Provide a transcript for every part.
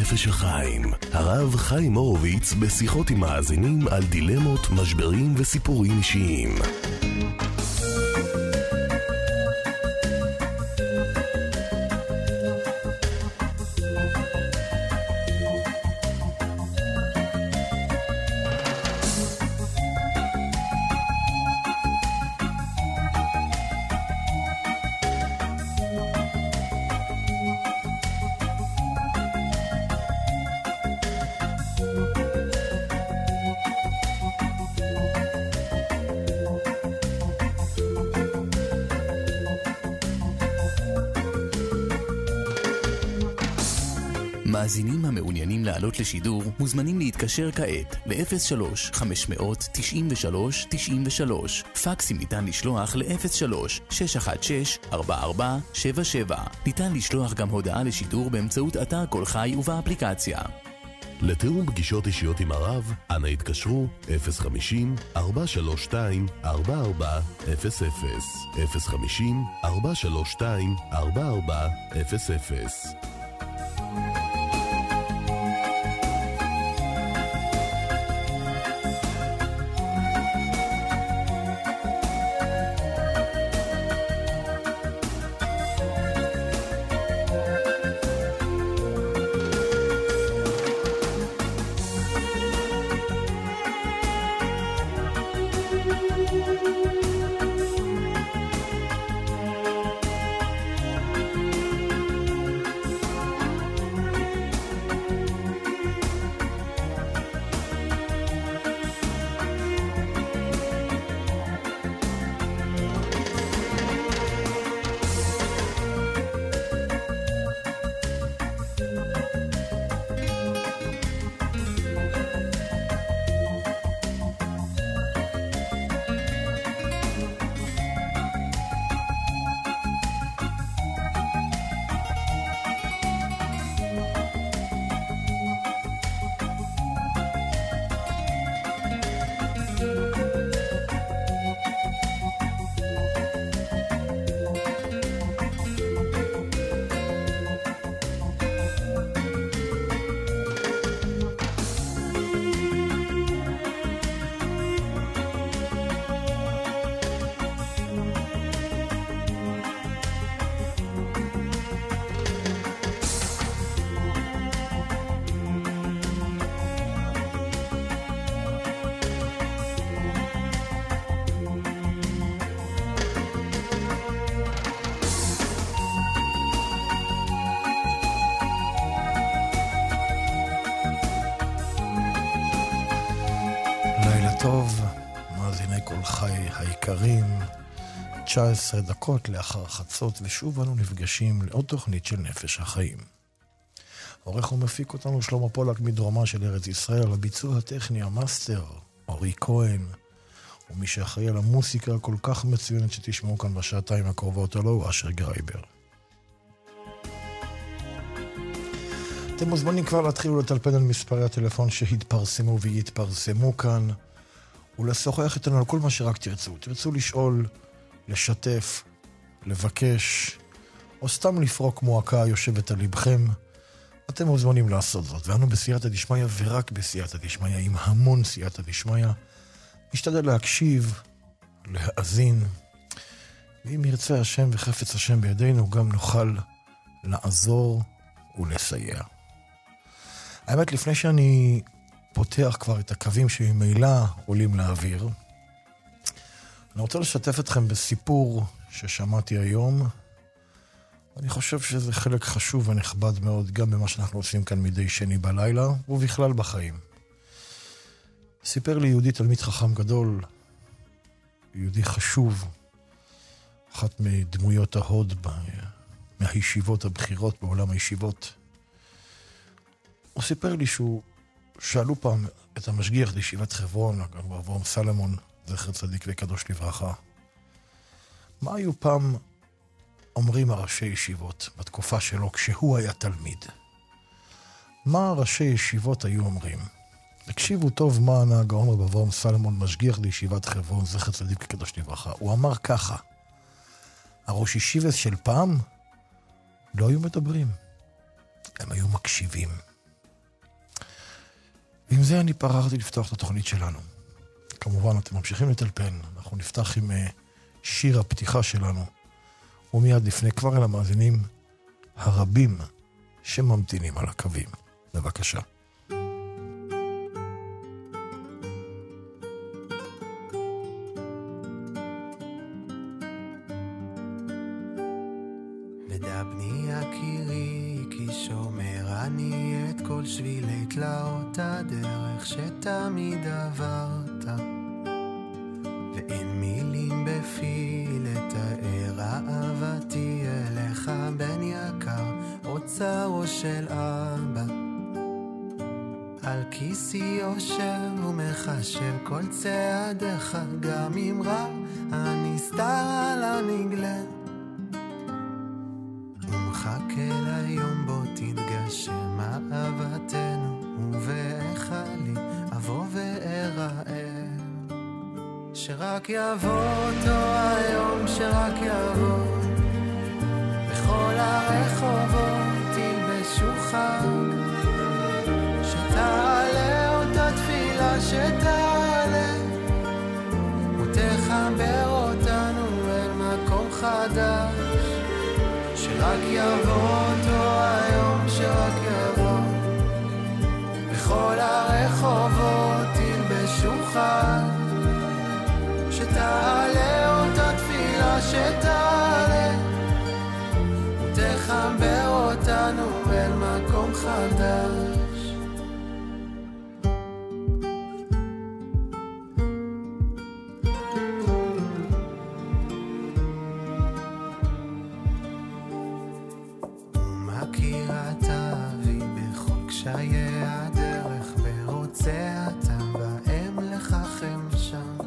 נפש החיים. הרב חיים הורוביץ בשיחות עם מאזינים על דילמות, משברים וסיפורים אישיים. מאזינים המעוניינים לעלות לשידור מוזמנים להתקשר כעת ל-03-593-93-93. פקסים ניתן לשלוח ל-03-616-4477. ניתן לשלוח גם הודעה לשידור באמצעות אתר כל חי ובאפליקציה. לתיאום פגישות אישיות עם הרב, אנא התקשרו 050-432-4400 050-432-4400. טוב, מאזיני כל חי היקרים, 19 דקות לאחר חצות, ושוב אנו נפגשים לעוד תוכנית של נפש החיים. עורך ומפיק אותנו שלמה פולק מדרומה של ארץ ישראל, הביצוע הטכני המאסטר אורי כהן, ומי שאחראי על המוסיקה הכל כך מצוינת שתשמעו כאן בשעתיים הקרובות הלא הוא אשר גרייבר. אתם מוזמנים כבר להתחילו לטלפן על מספרי הטלפון שהתפרסמו ויתפרסמו כאן, ולשוחח איתנו על כל מה שרק תרצו. תרצו לשאול, לשתף, לבקש, או סתם לפרוק מועקה יושבת על לבכם. אתם מוזמנים לעשות זאת, ואנו בסייעתא דשמיא ורק בסייעתא דשמיא, עם המון סייעתא דשמיא. נשתדל להקשיב, להאזין, ואם ירצה השם וחפץ השם בידינו, גם נוכל לעזור ולסייע. האמת, לפני שאני פותח כבר את הקווים שממילא עולים לאוויר, אני רוצה לשתף אתכם בסיפור ששמעתי היום. אני חושב שזה חלק חשוב ונכבד מאוד גם במה שאנחנו עושים כאן מדי שני בלילה ובכלל בחיים. סיפר לי יהודי תלמיד חכם גדול, יהודי חשוב, אחת מדמויות ההוד מהישיבות הבכירות בעולם הישיבות. הוא סיפר לי שהוא שאלו פעם את המשגיח לישיבת חברון, אברהם סלמון, זכר צדיק וקדוש לברכה, מה היו פעם אומרים הראשי ישיבות בתקופה שלו כשהוא היה תלמיד? מה ראשי ישיבות היו אומרים? תקשיבו טוב מה ענה הגאון אברהם סלמון, משגיח לישיבת חברון, זכר צדיק וקדוש לברכה. הוא אמר ככה: הראש ישיבס של פעם לא היו מדברים, הם היו מקשיבים. ועם זה אני פרחתי לפתוח את התוכנית שלנו. כמובן, אתם ממשיכים לטלפן. אנחנו נפתח עם שיר הפתיחה שלנו, ומיד לפני כבר אל המאזינים הרבים שממתינים על הקווים. בבקשה. ודבני יקירי, כי שומר אני את כל שבילי תלאות הדרך שתמיד עברת, ואין מילים בפי לתאר אהבתי אליך בן יקר, אוצרו של אבא. על כיסי יושב ומחשב כל צעדיך, גם אם רע הנסתר על הנגלה, ומחכה ליום בו תתגשם אהבתנו, ובאיך לי אבוא ואראה. שרק יבוא אותו היום, שרק יבוא, בכל הרחובות תלבשו חג, שתעלה אותה תפילה שתעלה, ותחבר אותנו אל מקום חדש. שרק יבוא אותו היום, שרק יבוא, בכל הרחובות תלבשו חג, שתעלה אותה תפילה שתעלה, ותחבר אותנו אל מקום חדש. ומכירה תאבי בכל קשיי הדרך, ורוצה אתה בהם לככם שם,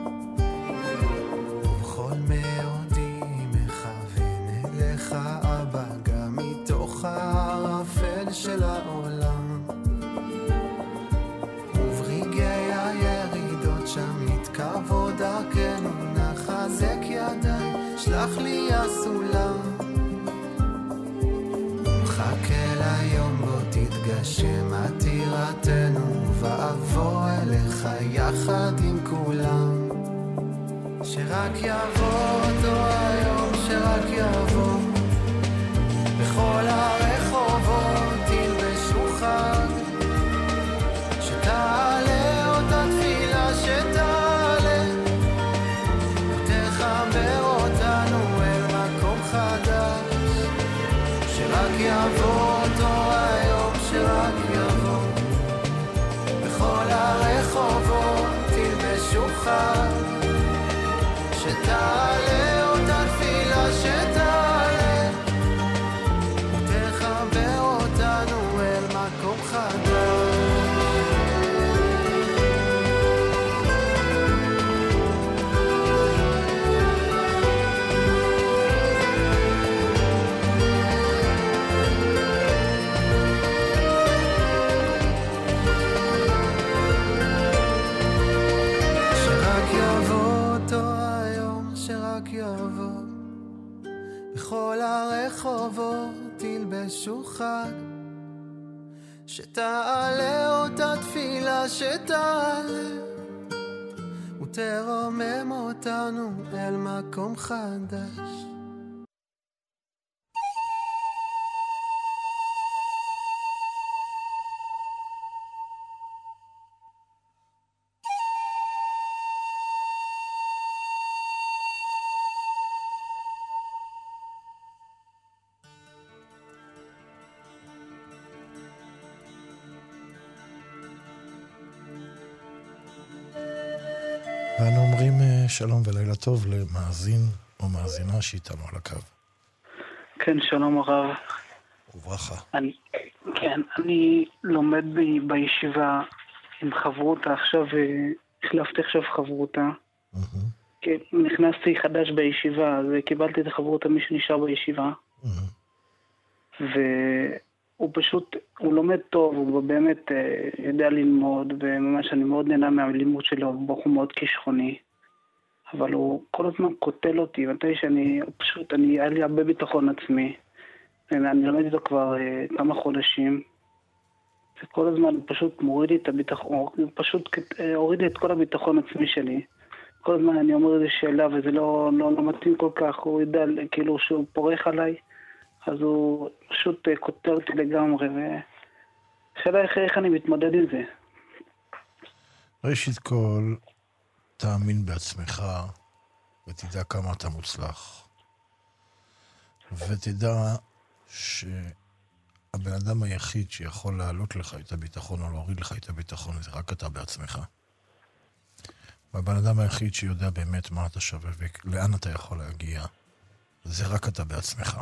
ובכל מאודי מכוון אליך אבא, גם מתוך הערפל של העולם, וברגעי הירידות שם יתקרבו דרכנו, נחזק ידיי, שלח לי הסולם, מחכה ליום בו תתגשם עתירתנו, ואבוא אליך יחד עם כולם. שרק יבוא אותו היום, שרק יבוא, בכל הרחובות תלבשו חג, שתעלה אותה תפילה שתעלה, ותחבר אותנו אל מקום חדש. שרק יבוא אותו היום, שרק יבוא, בכל הרחובות תלבשו חג, שתעלה אותה תפילה שתעלה, ותחבר אותנו אל מקום חדש. בכל הרחובות תלבשו חג, שתעלה אותה תפילה שתעלה, ותרומם אותנו אל מקום חדש. ואנו אומרים שלום ולילה טוב למאזין או מאזינה שאיתנו על הקו. כן, שלום הרב. וברכה. כן, אני לומד בישיבה עם חברותה עכשיו, החלפתי עכשיו חברותה. כן, נכנסתי חדש בישיבה, אז קיבלתי את החברותה מי שנשאר בישיבה. והוא פשוט, הוא לומד טוב, הוא באמת יודע ללמוד, וממש אני מאוד נהנה מהלימוד שלו, הוא מאוד כישרוני. אבל הוא כל הזמן קוטל אותי, מתי שאני, פשוט, היה לי הרבה ביטחון עצמי. ואני לומד איתו כבר כמה חודשים, זה כל הזמן פשוט מוריד לי את הביטחון, פשוט הוריד לי את כל הביטחון עצמי שלי. כל הזמן אני אומר איזה שאלה, וזה לא מתאים כל כך, הוא יודע, כאילו שהוא פורח עליי, אז הוא פשוט כותר אותי לגמרי, ושאלה איך אני מתמודד עם זה. ראשית כל, תאמין בעצמך, ותדע כמה אתה מוצלח. ותדע שהבן אדם היחיד שיכול להעלות לך את הביטחון או להוריד לך את הביטחון זה רק אתה בעצמך. והבן אדם היחיד שיודע באמת מה אתה שווה ולאן אתה יכול להגיע זה רק אתה בעצמך.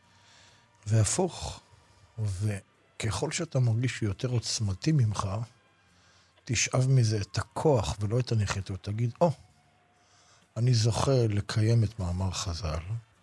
והפוך, וככל שאתה מרגיש שיותר עוצמתי ממך, תשאב מזה את הכוח ולא את הנחיתות. תגיד, אני זוכה לקיים את מאמר חז"ל,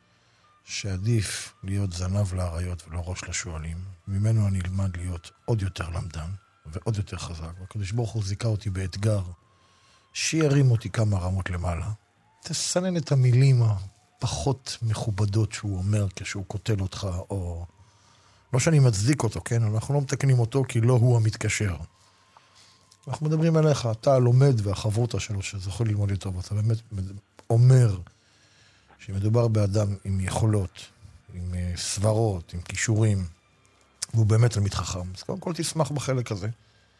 שעדיף להיות זנב לאריות ולא ראש לשואלים. ממנו אני אלמד להיות עוד יותר למדן ועוד יותר חזק. והקדוש ברוך הוא זיכה אותי באתגר שירים אותי כמה רמות למעלה. תסנן את המילים הפחות מכובדות שהוא אומר כשהוא קוטל אותך, או לא שאני מצדיק אותו, כן? אנחנו לא מתקנים אותו כי לא הוא המתקשר. אנחנו מדברים עליך, אתה הלומד והחברותה שלו שזוכה ללמוד יותר, ואתה באמת אומר שמדובר באדם עם יכולות, עם סברות, עם כישורים, והוא באמת תלמיד חכם. אז קודם כל תשמח בחלק הזה,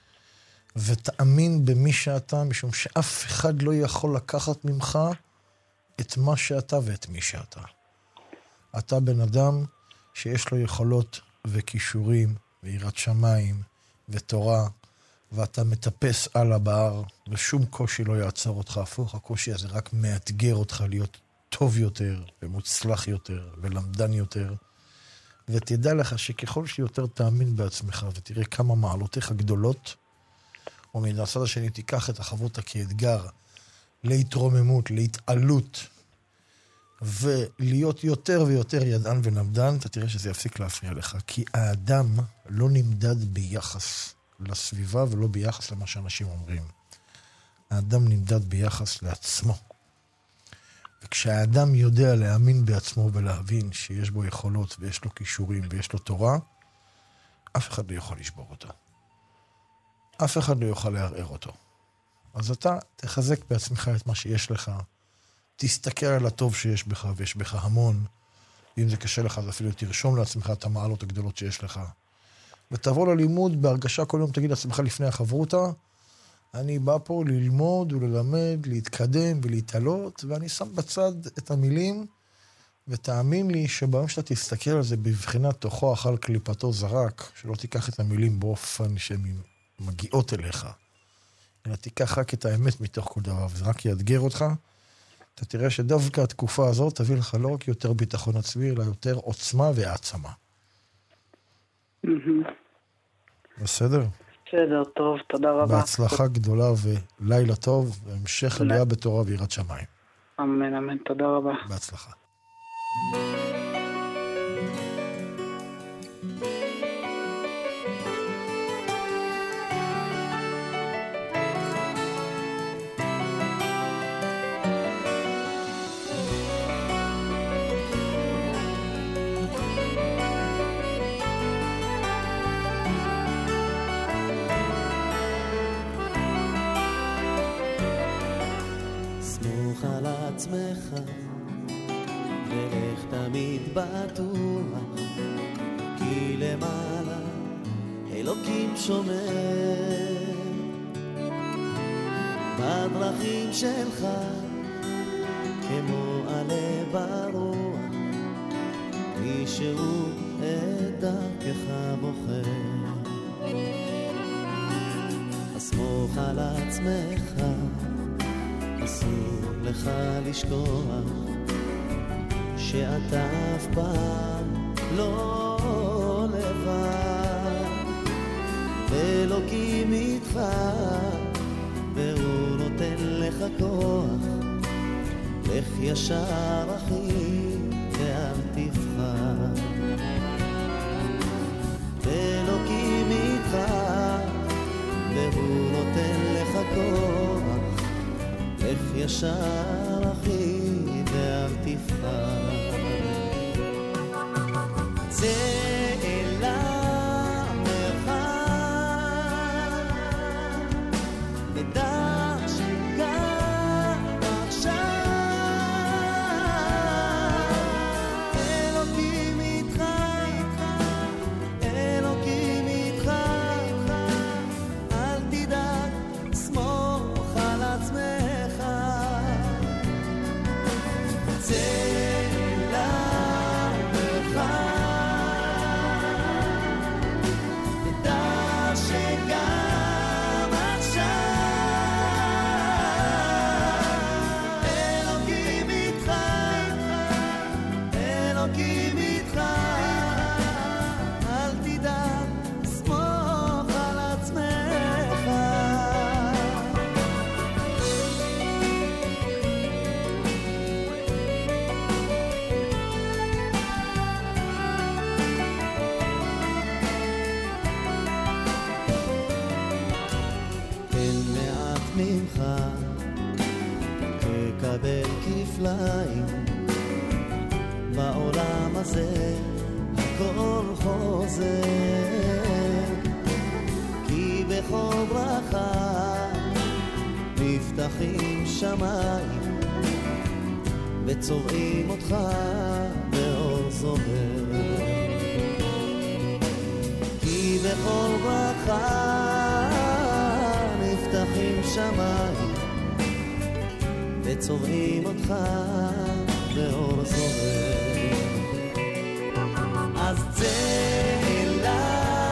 ותאמין במי שאתה, משום שאף אחד לא יכול לקחת ממך את מה שאתה ואת מי שאתה. אתה בן אדם שיש לו יכולות וכישורים, ויראת שמיים, ותורה, ואתה מטפס על הבהר, ושום קושי לא יעצור אותך. הפוך, הקושי הזה רק מאתגר אותך להיות טוב יותר, ומוצלח יותר, ולמדן יותר. ותדע לך שככל שיותר תאמין בעצמך, ותראה כמה מעלותיך גדולות, ומן הצד השני תיקח את החברותה כאתגר, להתרוממות, להתעלות, ולהיות יותר ויותר ידען ולמדן, אתה תראה שזה יפסיק להפריע לך. כי האדם לא נמדד ביחס לסביבה ולא ביחס למה שאנשים אומרים. האדם נמדד ביחס לעצמו. וכשהאדם יודע להאמין בעצמו ולהבין שיש בו יכולות ויש לו כישורים ויש לו תורה, אף אחד לא יכול לשבור אותו. אף אחד לא יוכל לערער אותו. אז אתה תחזק בעצמך את מה שיש לך, תסתכל על הטוב שיש בך, ויש בך המון. ואם זה קשה לך, אז אפילו תרשום לעצמך את המעלות הגדולות שיש לך. ותבוא ללימוד בהרגשה כל יום, תגיד לעצמך לפני החברותה, אני בא פה ללמוד וללמד, להתקדם ולהתעלות, ואני שם בצד את המילים, ותאמין לי שביום שאתה תסתכל על זה בבחינת תוכו אכל קליפתו זרק, שלא תיקח את המילים באופן שהן מגיעות אליך, אלא תיקח רק את האמת מתוך כל דבר, וזה רק יאתגר אותך. אתה תראה שדווקא התקופה הזאת תביא לך לא רק יותר ביטחון עצמי, אלא יותר עוצמה והעצמה. בסדר? בסדר, טוב, תודה רבה. בהצלחה גדולה ולילה טוב, והמשך עלייה בתורה ויראת שמיים. אמן, אמן, תודה רבה. בהצלחה. עצמך ואיך תמיד בטוח כי למעלה אלוקים שומר בדרכים שלך כמו עלה ברוח מישהו את דרכך בוחר הסמוך על עצמך אסור לך לשכוח שאתה אף פעם לא לבד אלוקים איתך והוא נותן לך כוח לך ישר אחי ואל תפחד אלוקים איתך והוא נותן לך כוח לך ישר אחי ואל תפחד צא אל המרחב נפלאים בעולם הזה הכל חוזר כי בכל ברכה נפתחים שמיים וצובעים אותך באור זוהר כי בכל ברכה נפתחים שמיים וצובעים אותך באור זוהר אז צאלה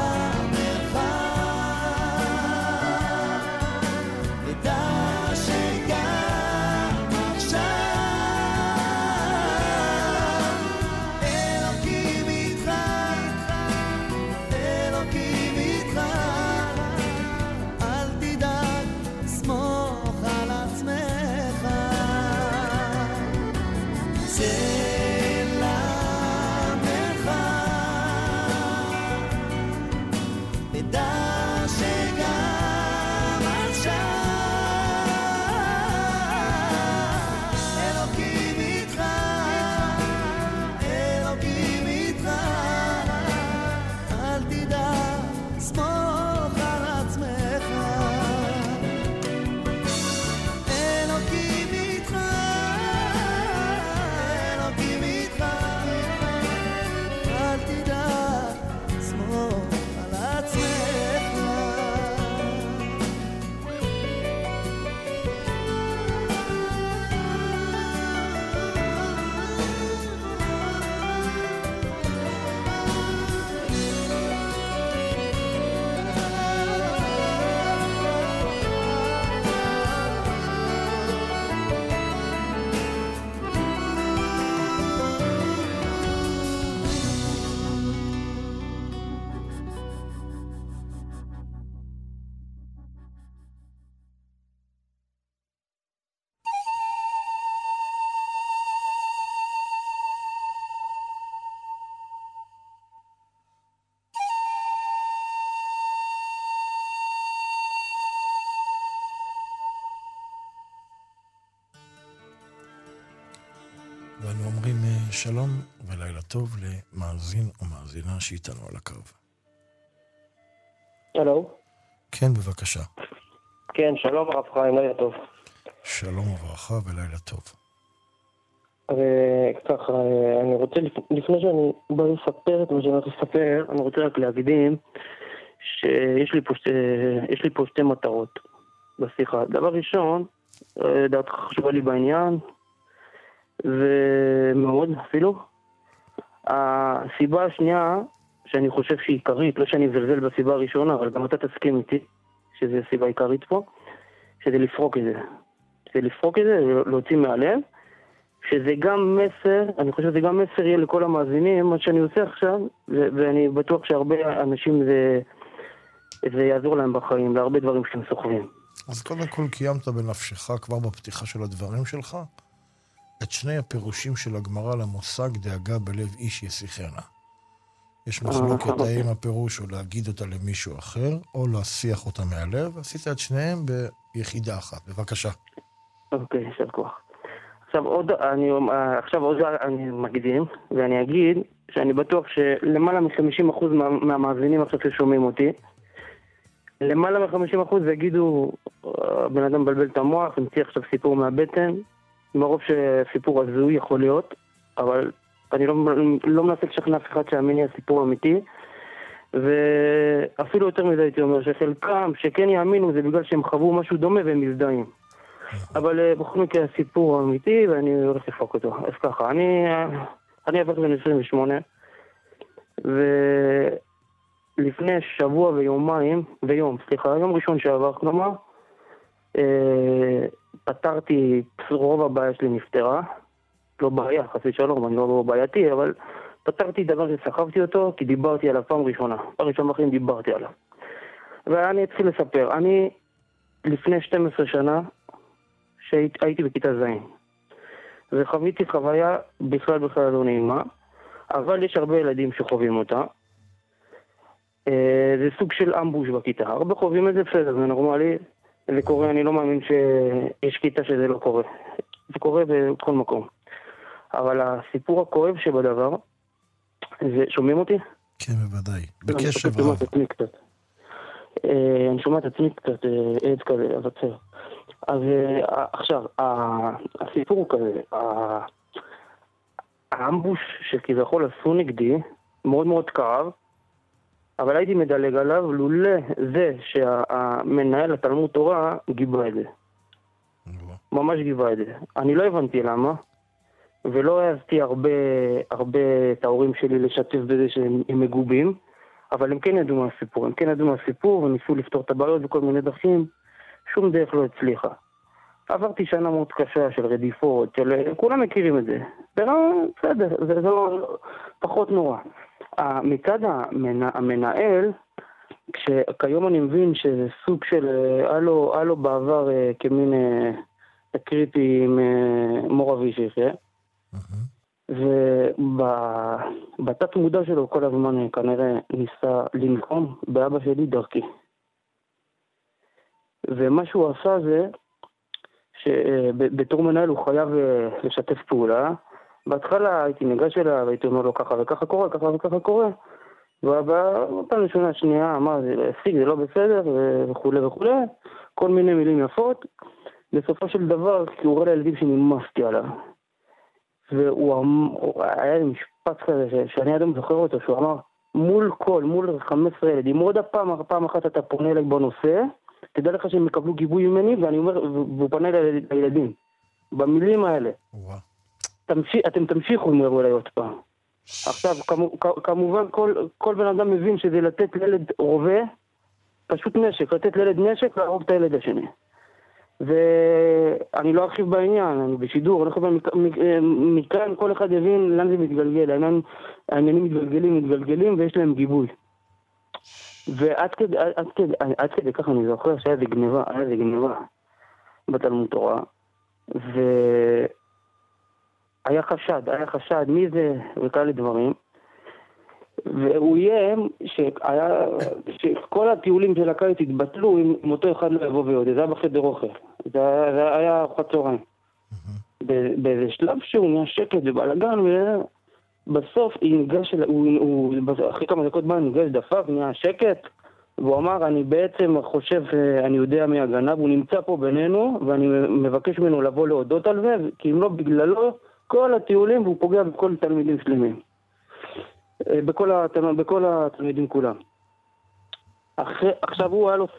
ואנו אומרים שלום ולילה טוב למאזין או מאזינה שאיתנו על הקו. הלו? כן, בבקשה. כן, שלום הרב חיים, לילה טוב. שלום וברכה ולילה טוב. וככה, אני רוצה, לפני שאני בא לספר את מה שאני הולך לספר, אני רוצה רק להקדים שיש לי פה שתי מטרות בשיחה. דבר ראשון, דעתך חשובה לי בעניין, ומאוד אפילו. הסיבה השנייה, שאני חושב שהיא עיקרית, לא שאני מזלזל בסיבה הראשונה, אבל גם אתה תסכים איתי, שזו סיבה עיקרית פה, שזה לפרוק את זה. זה לפרוק את זה, להוציא מהלב, שזה גם מסר, אני חושב שזה גם מסר יהיה לכל המאזינים, מה שאני עושה עכשיו, ואני בטוח שהרבה אנשים זה יעזור להם בחיים, להרבה דברים שהם סוחבים. אז קודם כל קיימת בנפשך כבר בפתיחה של הדברים שלך, את שני הפירושים של הגמרא למושג דאגה בלב איש ישיחנה. יש מחלוקת האם הפירוש הוא להגיד אותה למישהו אחר, או להסיח אותה מהלב, עשית את שניהם ביחידה אחת. בבקשה. אוקיי, של כוח. עכשיו עוד אני מקדים, ואני אגיד שאני בטוח שלמעלה מ-50% מהמאזינים עכשיו ששומעים אותי, למעלה מ-50% יגידו, בן אדם מבלבל את המוח, המציא עכשיו סיפור מהבטן, מרוב שסיפור הזוי יכול להיות, אבל אני לא מנסה לשכנע אף אחד שהאמיני הסיפור אמיתי, ואפילו יותר מזה הייתי אומר שחלקם שכן יאמינו זה בגלל שהם חוו משהו דומה והם מזדהים. אבל בכל מקרה הסיפור אמיתי ואני הולך לפרוק אותו. אז ככה, אני עבר בן 28, ולפני שבוע יום ראשון שעבר, כלומר, פתרתי, רוב הבעיה שלי נפתרה, לא בעיה, חסי שלום, אני לא בעייתי, אבל פתרתי דבר שסחבתי אותו, כי דיברתי עליו פעם ראשונה אחרים דיברתי עליו. ואני אתחיל לספר, אני לפני 12 שנה, שהייתי בכיתה זין, וחוויתי חוויה בכלל לא נעימה, אבל יש הרבה ילדים שחווים אותה. זה סוג של אמבוש בכיתה, הרבה חווים את זה, בסדר, זה נורמלי, זה קורה, אני לא מאמין שיש כיתה שזה לא קורה. זה קורה בכל מקום. אבל הסיפור הכואב שבדבר, זה, שומעים אותי? כן, בוודאי. בקשב רב. אני שומע את עצמי קצת עד כזה, אבצר. אז עכשיו, הסיפור הוא כזה, האמבוש שכביכול עשו נגדי, מאוד מאוד כאב, אבל הייתי מדלג עליו לולא זה שהמנהל התלמוד תורה גיבה את זה. ממש גיבה את זה. אני לא הבנתי למה, ולא העזתי הרבה את ההורים שלי לשתף בזה שהם מגובים, אבל הם כן ידעו מהסיפור, וניסו לפתור את הבעיות בכל מיני דרכים, שום דרך לא הצליחה. עברתי שנה מאוד קשה של רדיפות, כולם מכירים את זה. בסדר, זה לא פחות נורא. מצד המנהל, כיום אני מבין שזה סוג של, היה לו בעבר כמין תקריטי עם מור אבישך, ובתת מודע שלו כל הזמן כנראה ניסה לנקום באבא שלי דרכי. ומה שהוא עשה זה, שבתור מנהל הוא חייב לשתף פעולה. בהתחלה הייתי ניגש אליו, הייתי אומר לו ככה וככה קורה, ככה וככה קורה. ובפעם ראשונה שנייה אמר, זה לא בסדר וכו' וכו', כל מיני מילים יפות. בסופו של דבר, כי הוא ראה לילדים שנמאסתי עליו. היה לי משפט כזה שאני עדיין זוכר אותו, שהוא אמר, מול 15 ילדים, עוד פעם אחת אתה פונה אליי בנושא, תדע לך שהם יקבלו גיבוי ממני, ואני אומר, והוא פונה לילדים. במילים האלה. אתם תמשיכו, אם יראו אליי עוד פעם. עכשיו, כמובן, כל בן אדם מבין שזה לתת לילד רובה, פשוט נשק, לתת לילד נשק, להרוג את הילד השני. ואני לא ארחיב בעניין, אני בשידור, מכאן כל אחד יבין לאן זה מתגלגל, העניינים מתגלגלים ויש להם גיבוי. ועד כדי כך אני זוכר שהיה זה גניבה בתלמוד תורה, והיה חשד מי זה וכאלה דברים, והוא יהיה שכל הטיולים של הקיץ התבטלו אם אותו אחד לא יבוא ויודע, זה היה בחדר אוכל, זה היה ארוחת צהריים. באיזה שלב שהוא נהיה שקט ובלגן, ובסוף אחרי כמה דקות בא, ניגש דפק, נהיה שקט, והוא אמר, אני בעצם חושב, אני יודע מי הגנב, הוא נמצא פה בינינו, ואני מבקש ממנו לבוא להודות על זה, כי אם לא בגללו, כל הטיולים, והוא פוגע בכל תלמידים שלמים. בכל התלמידים כולם. עכשיו הוא היה לו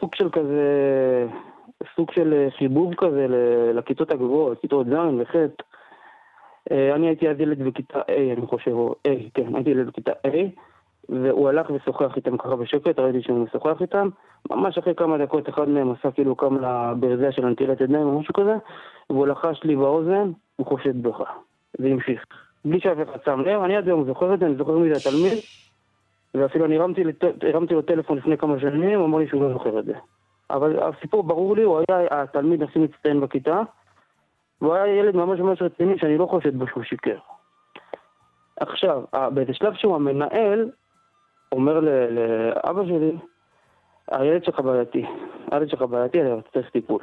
סוג של חיבוב כזה לכיתות הגבוהות, כיתות ז' וח'. אני הייתי אז ילד בכיתה A, אני חושב, כן, הייתי ילד בכיתה A, והוא הלך ושוחח איתם ככה בשקט, ראיתי שהוא משוחח איתם, ממש אחרי כמה דקות אחד מהם עשה כאילו קם לברזיה של הנטילת ידיים או משהו כזה, והוא לחש לי באוזן, הוא חושד בך, והמשיך. בלי שאף אחד שם לב, אני עד היום זוכר את זה, אני זוכר מי זה התלמיד, ואפילו אני הרמתי לו טלפון לפני כמה שנים, הוא אמר לי שהוא לא זוכר את זה. אבל הסיפור ברור לי, הוא היה התלמיד הכי מצטיין בכיתה, והוא היה ילד ממש רציני שאני לא חושד בו שהוא שיקר. עכשיו, באיזה שלב שהוא המנהל, אומר לאבא שלי, הילד שלך בעייתי, אני צריך טיפול.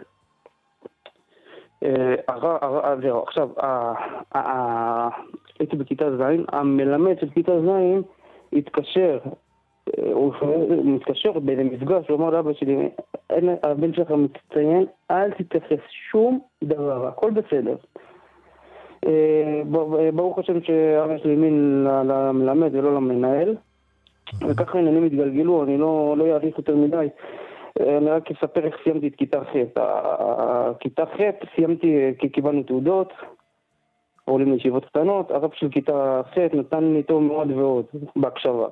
זהו, עכשיו, הייתי בכיתה ז', המלמד של כיתה ז' הוא מתקשר באיזה מפגש, הוא אמר לאבא שלי, הבן שלך מצטיין, אל תתייחס שום דבר, הכל בסדר. ברוך השם שאבא שלי האמין למלמד ולא למנהל, וככה העניינים התגלגלו, אני לא אעריך יותר מדי. אני רק אספר איך סיימתי את כיתה ח'. כיתה ח' סיימתי כי קיבלנו תעודות, עולים לישיבות קטנות, הרב של כיתה ח' נתן לי טוב מאוד ועוד, בהקשבה.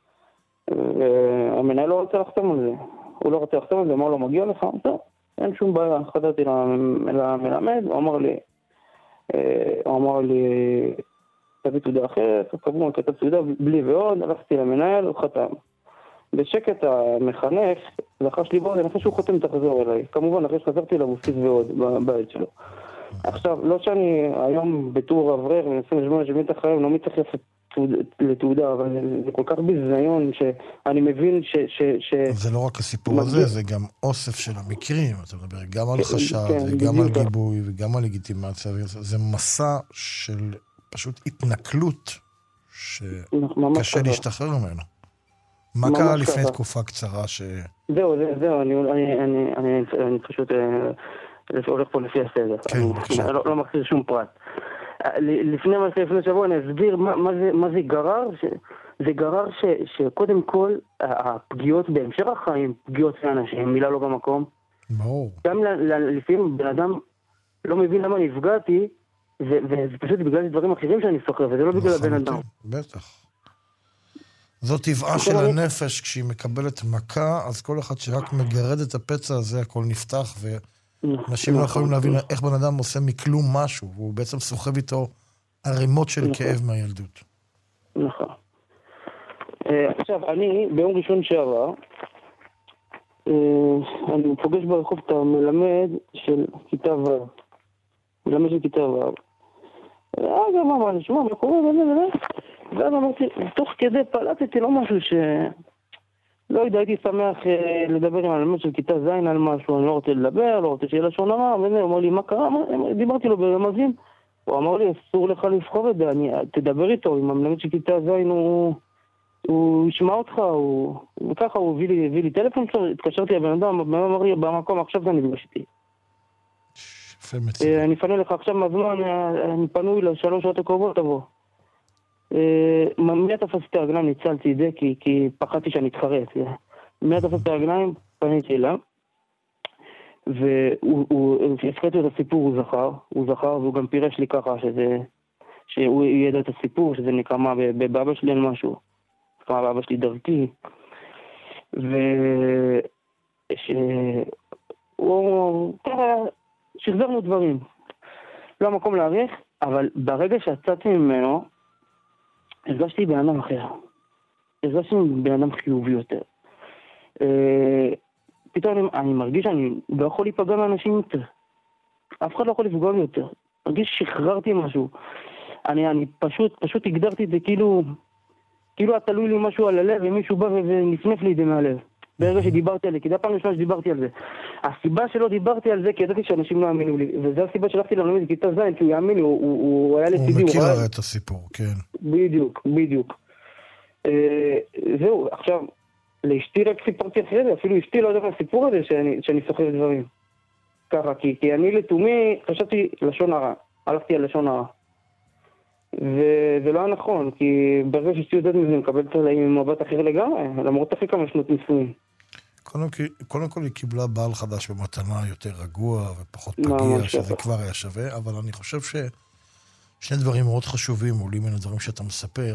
המנהל לא רוצה לחתום על זה. הוא לא רוצה לחתום על זה, אמר לו, מגיע לך? טוב, אין שום בעיה. חזרתי למלמד, הוא אמר לי, תביא תעודה אחרת, קבעו כתב תעודה בלי ועוד, הלכתי למנהל, הוא חתם. בשקט המחנך, לחש לי בואו, אחרי שהוא חותם תחזור אליי. כמובן, אחרי שחזרתי אליו, הוא הוסיף ועוד בבית שלו. עכשיו, לא שאני היום בתור אברר, מנסה לשמוע שבאמת החיים, לא מתייחס לתעודה, אבל זה כל כך ביזיון שאני מבין זה לא רק הסיפור הזה, זה גם אוסף של המקרים, אתה מדבר גם על חשד, וגם על גיבוי, וגם על לגיטימציה, זה מסע של פשוט התנכלות, שקשה להשתחרר ממנו. מה קרה לפני תקופה קצרה זהו, אני פשוט הולך פה לפי הסדר. אני לא מחזיר שום פרט. לפני שבוע אני אסביר מה זה גרר. זה גרר שקודם כל הפגיעות בהמשך החיים, פגיעות לאנשים, מילה לא במקום. גם לפעמים בן אדם לא מבין למה נפגעתי, וזה פשוט בגלל דברים אחרים שאני סוחר, וזה לא בגלל הבן אדם. בטח. זו טבעה של הנפש, כשהיא מקבלת מכה, אז כל אחד שרק מגרד את הפצע הזה, הכל נפתח, ואנשים לא יכולים להבין איך בן אדם עושה מכלום משהו, והוא בעצם סוחב איתו ערימות של כאב מהילדות. נכון. עכשיו, אני, ביום ראשון שעבר, אני פוגש ברחוב את המלמד של כיתה ו'. מלמד של כיתה ו'. גם אמר, נשמע, מה קורה? ואז אמרתי, תוך כדי פלטתי לו משהו לא יודע, הייתי שמח לדבר עם המלמד של כיתה ז' על משהו, אני לא רוצה לדבר, לא רוצה שיהיה לשון הרע, וזה, הוא אמר לי, מה קרה? דיברתי לו ברמזים, הוא אמר לי, אסור לך לבחור את זה, תדבר איתו, עם המלמד של כיתה ז' הוא ישמע אותך, וככה הוא הביא לי טלפון שלו, התקשרתי לבן אדם, אמר לי, במקום עכשיו אתה נפגש איתי. אני פנה לך עכשיו מהזמן, אני פנוי ל3 שעות הקרובות, תבוא. מיד תפסתי את הרגליים, ניצלתי את זה, כי פחדתי שאני אתחרט. מיד תפסתי את הרגליים, פניתי אליו, והפקדתי את הסיפור, הוא זכר, והוא גם פירש לי ככה, שהוא ידע את הסיפור, שזה נקמה בבאבא שלי על משהו, נקמה באבא שלי דרכי, שחזרנו דברים. לא המקום להעריך, אבל ברגע שיצאתי ממנו, הרגשתי בן אדם אחר. הרגשתי בן אדם חיובי יותר. פתאום אני מרגיש שאני לא יכול להיפגע מאנשים יותר. אף אחד לא יכול לפגוע לי יותר. מרגיש ששחררתי משהו. אני פשוט הגדרתי את זה כאילו תלוי לי משהו על הלב, ומישהו בא ונפנף לי את זה מהלב. ברגע שדיברתי על זה, כי זה הפעם ראשונה שדיברתי על זה. הסיבה שלא דיברתי על זה, כי ידעתי שאנשים לא האמינו לי, וזו הסיבה שלחתי למלמד כיתה ז', כי הוא יאמין לי, הוא היה לצידי. הוא מכיר הרי את הסיפור, כן. בדיוק. זהו, עכשיו, לאשתי רק סיפרתי אחרי זה, אפילו אשתי לא יודעת מהסיפור הזה שאני סוחר דברים. ככה, כי אני לתומי חשבתי לשון הרע, הלכתי על לשון הרע. וזה לא היה נכון, כי ברגע שאשתי יודעת מזה, מקבלת עליי עם מבט אחר לגמרי, למרות אחרי כמה שנות נישואים. קודם כל היא קיבלה בעל חדש במתנה יותר רגוע ופחות פגיע, שזה כבר היה שווה, אבל אני חושב ששני דברים מאוד חשובים עולים מן הדברים שאתה מספר,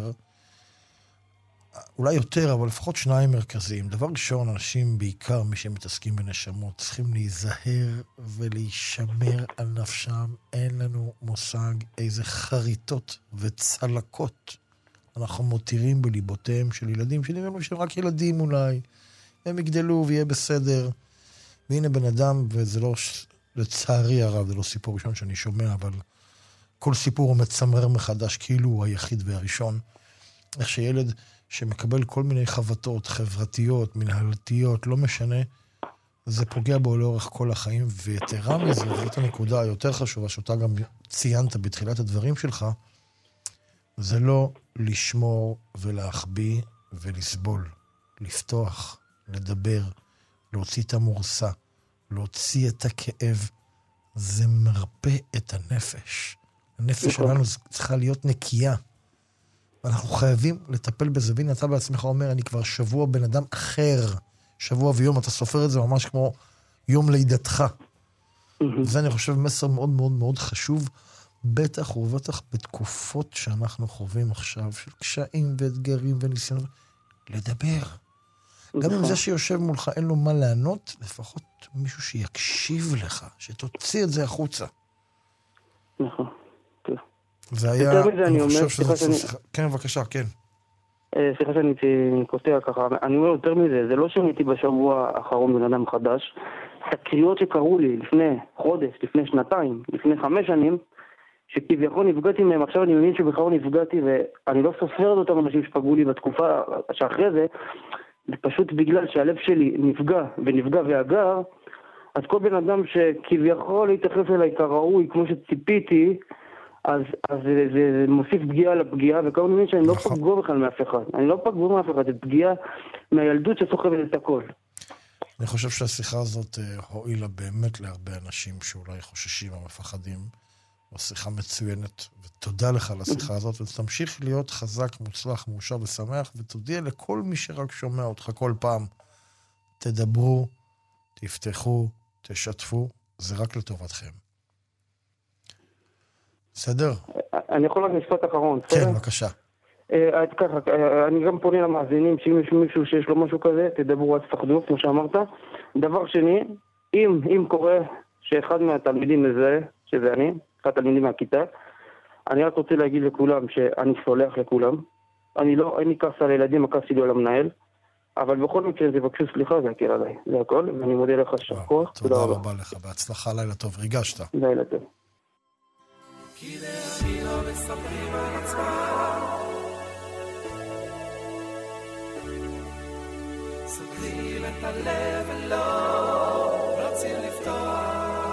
אולי יותר, אבל לפחות שניים מרכזיים. דבר ראשון, אנשים, בעיקר מי שמתעסקים בנשמות, צריכים להיזהר ולהישמר על נפשם. אין לנו מושג איזה חריטות וצלקות אנחנו מותירים בליבותיהם של ילדים, שנראים שהם רק ילדים אולי, הם יגדלו ויהיה בסדר. והנה בן אדם, וזה לא, לצערי הרב, זה לא סיפור ראשון שאני שומע, אבל כל סיפור הוא מצמרר מחדש, כאילו הוא היחיד והראשון. איך שילד שמקבל כל מיני חבטות חברתיות, מנהלתיות, לא משנה, זה פוגע בו לאורך כל החיים, ויתרה מזה, זאת הנקודה היותר חשובה, שאותה גם ציינת בתחילת הדברים שלך, זה לא לשמור ולהחביא ולסבול, לפתוח, לדבר, להוציא את המורסה, להוציא את הכאב, זה מרפא את הנפש. הנפש שלנו צריכה להיות נקייה. ואנחנו חייבים לטפל בזה. והנה אתה בעצמך אומר, אני כבר שבוע בן אדם אחר, שבוע ויום, אתה סופר את זה ממש כמו יום לידתך. זה אני חושב מסר מאוד מאוד מאוד חשוב, בטח ובטח בתקופות שאנחנו חווים עכשיו, של קשיים ואתגרים וניסיונות, לדבר. גם אם זה שיושב מולך אין לו מה לענות, לפחות מישהו שיקשיב לך, שתוציא את זה החוצה. נכון. זה היה, אני חושב שזה... כן, בבקשה, כן. סליחה שאני קוטע ככה, אני אומר יותר מזה, זה לא שהייתי בשבוע האחרון בן אדם חדש, תקריות שקרו לי לפני חודש, לפני שנתיים, לפני 5 שנים, שכביכול נפגעתי מהם, עכשיו אני מבין שבכלל נפגעתי ואני לא סופר את אותם אנשים שפגעו לי בתקופה שאחרי זה, פשוט בגלל שהלב שלי נפגע ונפגע ואגר, אז כל בן אדם שכביכול להתייחס אליי כראוי, כמו שציפיתי, אז זה מוסיף פגיעה לפגיעה, וכאן אני מבין שאני לא פגוע בכלל מאף אחד. אני לא פגוע מאף אחד, זה פגיעה מהילדות שסוחבת את הכל. אני חושב שהשיחה הזאת הועילה באמת להרבה אנשים שאולי חוששים או מפחדים. זו שיחה מצוינת, ותודה לך על השיחה הזאת, ותמשיך להיות חזק, מוצלח, מאושר ושמח, ותודיע לכל מי שרק שומע אותך כל פעם, תדברו, תפתחו, תשתפו, זה רק לטובתכם. בסדר? אני יכול רק משפט אחרון. כן, בבקשה. ככה, אני גם פונה למאזינים, שאם יש מישהו שיש לו משהו כזה, תדברו, אז תפחדו, כמו שאמרת. דבר שני, אם קורה שאחד מהתלמידים מזהה, שזה אני, אחד התלמידים מהכיתה, אני רק רוצה להגיד לכולם שאני סולח לכולם. אין לי כעס על הילדים, הכעס שלי על המנהל, אבל בכל מקרה תבקשו סליחה, זה יקל עליי. זה הכל, ואני מודה לך שכוח. תודה רבה לך, בהצלחה, לילה טוב, ריגשת. לילה טוב. כי אני לא מספרים על עצמם, סוגרים את הלב ולא רוצים לפתוח.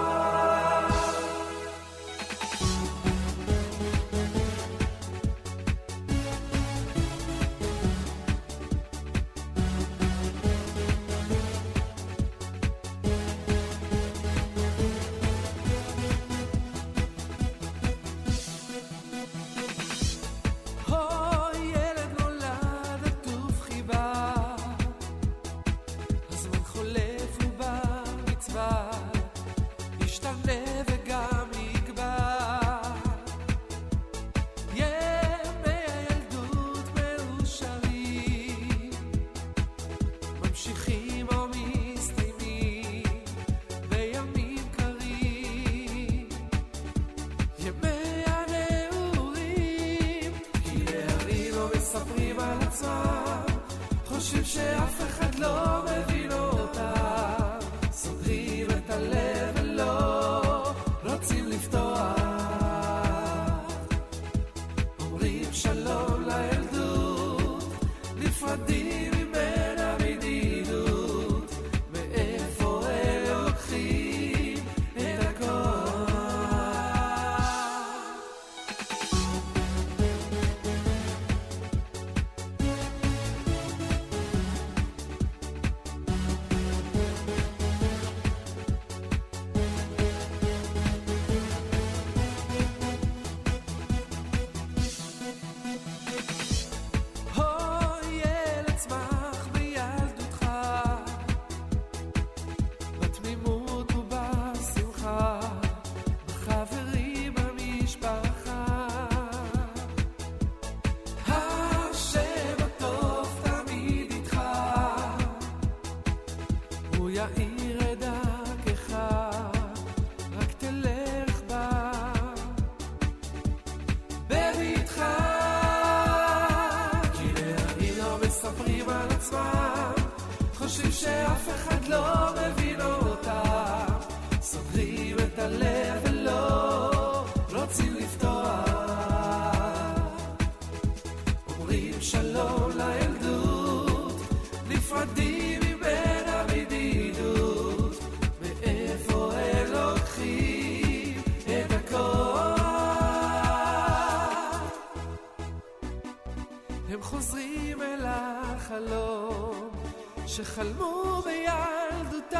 שחלמו בילדותם,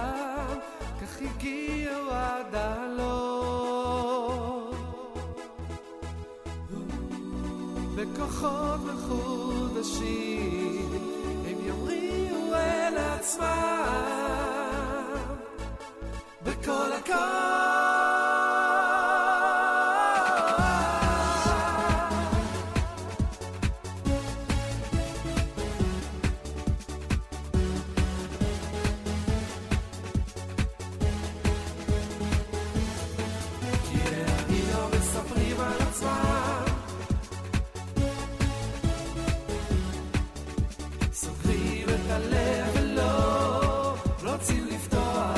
כך הגיעו עד הלום. בכוחות מחודשים הם יאמרו אל עצמם בכל הקול. הלב ולא רוצים לפתוח.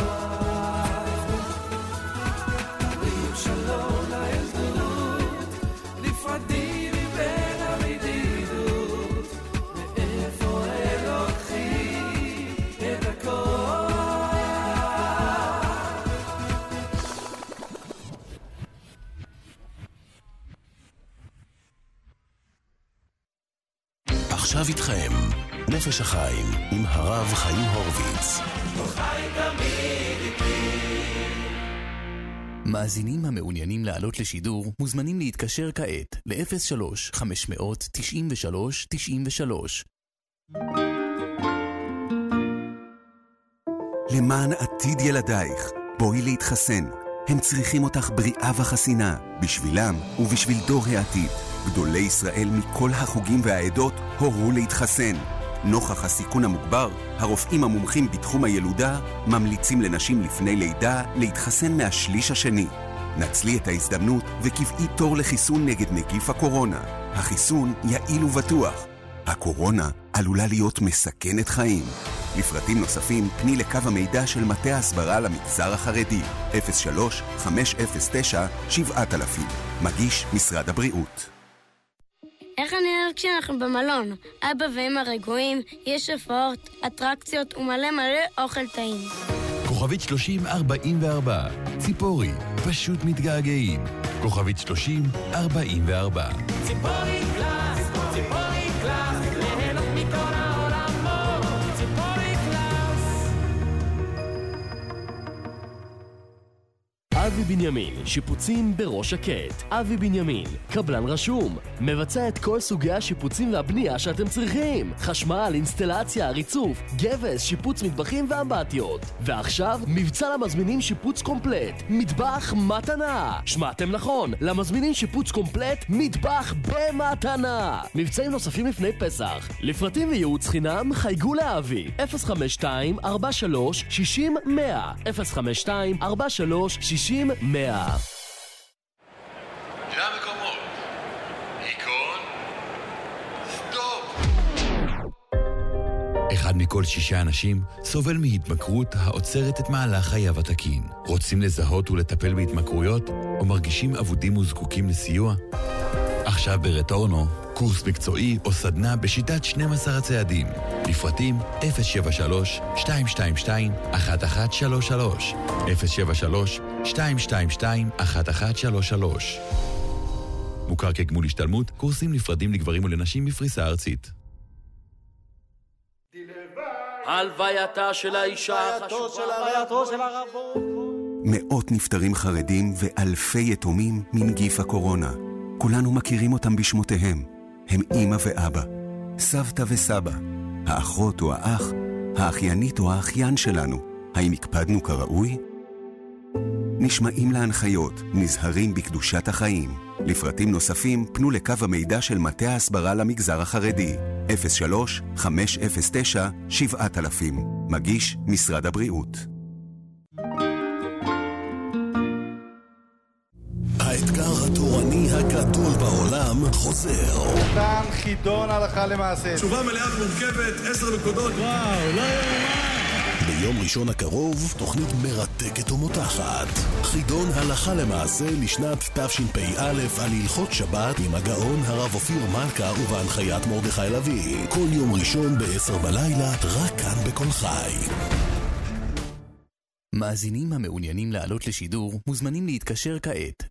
אומרים שלום לילדות, נפרדים מבין הבדידות, מאיפה הם לוקחים את הכל. עכשיו איתכם נפש החיים עם הרב חיים הורוביץ. מאזינים המעוניינים לעלות לשידור מוזמנים להתקשר כעת ל-03-593-93. למען עתיד ילדייך, בואי להתחסן. הם צריכים אותך בריאה וחסינה, בשבילם ובשביל דור העתיד. גדולי ישראל מכל החוגים והעדות הורו להתחסן. נוכח הסיכון המוגבר, הרופאים המומחים בתחום הילודה ממליצים לנשים לפני לידה להתחסן מהשליש השני. נצלי את ההזדמנות וקבעי תור לחיסון נגד נגיף הקורונה. החיסון יעיל ובטוח. הקורונה עלולה להיות מסכנת חיים. לפרטים נוספים פני לקו המידע של מטה ההסברה למגזר החרדי 03-509-7000. מגיש משרד הבריאות. איך אני אוהב כשאנחנו במלון? אבא ואמא רגועים, יש הופעות, אטרקציות ומלא אוכל טעים. כוכבית 3044, ציפורי, פשוט מתגעגעים. כוכבית 3044. ציפורי קלאס, ציפורי קלאס, ליהנות מכל העולמות, ציפורי קלאס. אבי בנימין, שיפוצים בראש שקט. אבי בנימין, קבלן רשום, מבצע את כל סוגי השיפוצים והבנייה שאתם צריכים. חשמל, אינסטלציה, ריצוף, גבס, שיפוץ מטבחים ואמבטיות. ועכשיו, מבצע למזמינים שיפוץ קומפלט. מטבח מתנה. שמעתם נכון, למזמינים שיפוץ קומפלט, מטבח במתנה. מבצעים נוספים לפני פסח. לפרטים וייעוץ חינם, חייגו לאבי. 052-43-60-100. 052-43-60-100. למקומות. היכון. סטופ. 1 מכל 6 אנשים סובל מהתמכרות העוצרת את מהלך חייו התקין. רוצים לזהות ולטפל בהתמכרויות או מרגישים אבודים וזקוקים לסיוע? עכשיו ברטורנו, קורס מקצועי או סדנה בשיטת 12 הצעדים. לפרטים 073-222-1133 073-222-1133. מוכר כגמול השתלמות, קורסים נפרדים לגברים ולנשים בפריסה ארצית. הלווייתה של האישה הלווייתו של הרב. מאות נפטרים חרדים ואלפי יתומים מנגיף הקורונה. כולנו מכירים אותם בשמותיהם. הם אמא ואבא, סבתא וסבא, האחות או האח, האחיינית או האחיין שלנו. האם הקפדנו כראוי? נשמעים להנחיות, נזהרים בקדושת החיים. לפרטים נוספים פנו לקו המידע של מטה ההסברה למגזר החרדי 03-509-7000. מגיש משרד הבריאות. האתגר התורני הגדול בעולם חוזר. כאן חידון הלכה למעשה. תשובה מלאה ומורכבת, 10 נקודות. וואו, לא יאומן. ביום ראשון הקרוב, תוכנית מרתקת ומותחת. חידון הלכה למעשה לשנת תשפ"א על הלכות שבת עם הגאון הרב אופיר מלכה ובהנחיית מרדכי לוי. כל יום ראשון ב-10 בלילה, רק כאן בכל חי. מאזינים המעוניינים לעלות לשידור מוזמנים להתקשר כעת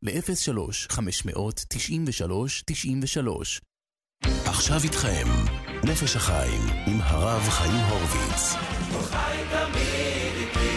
ל-03-593-93. עכשיו איתכם נפש החיים עם הרב חיים הורוביץ. חי תמיד איתי.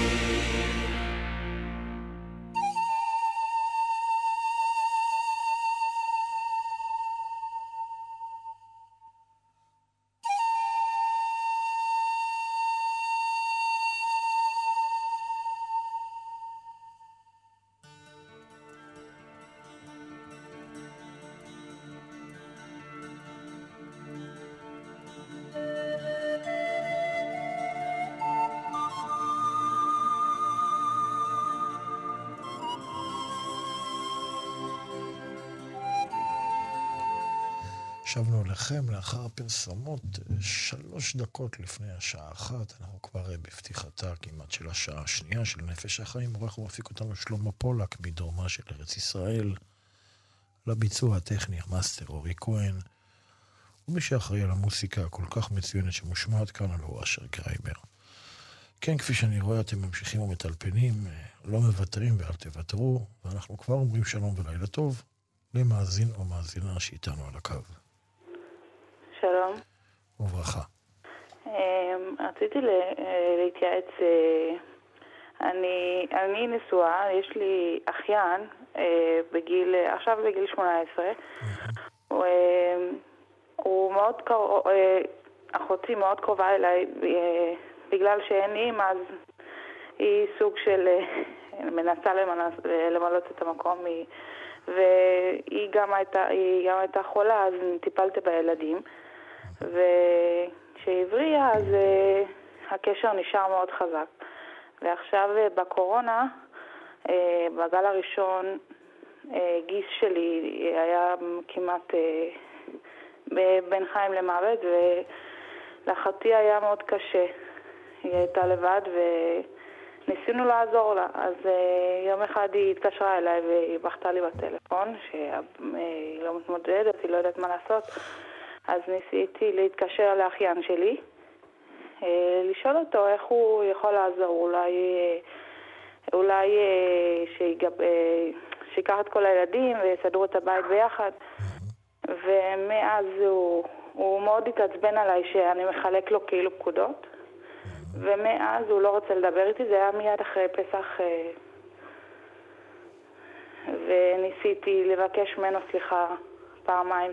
שבנו אליכם לאחר הפרסומות 3 דקות לפני השעה 1. אנחנו כבר בפתיחתה כמעט של השעה השנייה של נפש החיים. עורך ומפיק אותנו שלמה פולק מדרומה של ארץ ישראל. לביצוע הטכני המאסטר אורי כהן. ומי שאחראי על המוסיקה הכל כך מצוינת שמושמעת כאן הוא אשר קרייבר. כן, כפי שאני רואה, אתם ממשיכים ומטלפנים, לא מוותרים ואל תוותרו, ואנחנו כבר אומרים שלום ולילה טוב למאזין או מאזינה שאיתנו על הקו. שלום. וברכה. רציתי להתייעץ, אני נשואה, יש לי אחיין, עכשיו בגיל 18, הוא מאוד קרוב, אחותי מאוד קרובה אליי, בגלל שאין אימא, אז היא סוג של מנסה למלות את המקום, והיא גם הייתה חולה, אז טיפלתי בילדים, וכשהבריאה, אז הקשר נשאר מאוד חזק. ועכשיו בקורונה, בגל הראשון, גיס שלי היה כמעט בין חיים למוות, ולאחותי היה מאוד קשה. היא הייתה לבד וניסינו לעזור לה. אז יום אחד היא התקשרה אליי והיא בכתה לי בטלפון שהיא לא מתמודדת, היא לא יודעת מה לעשות. אז ניסיתי להתקשר לאחיין שלי, לשאול אותו איך הוא יכול לעזור, אולי שיקח את כל הילדים ויסדרו את הבית ביחד. ומאז הוא מאוד התעצבן עליי שאני מחלק לו כאילו פקודות, ומאז הוא לא רוצה לדבר איתי. זה היה מיד אחרי פסח, וניסיתי לבקש ממנו סליחה 2-3,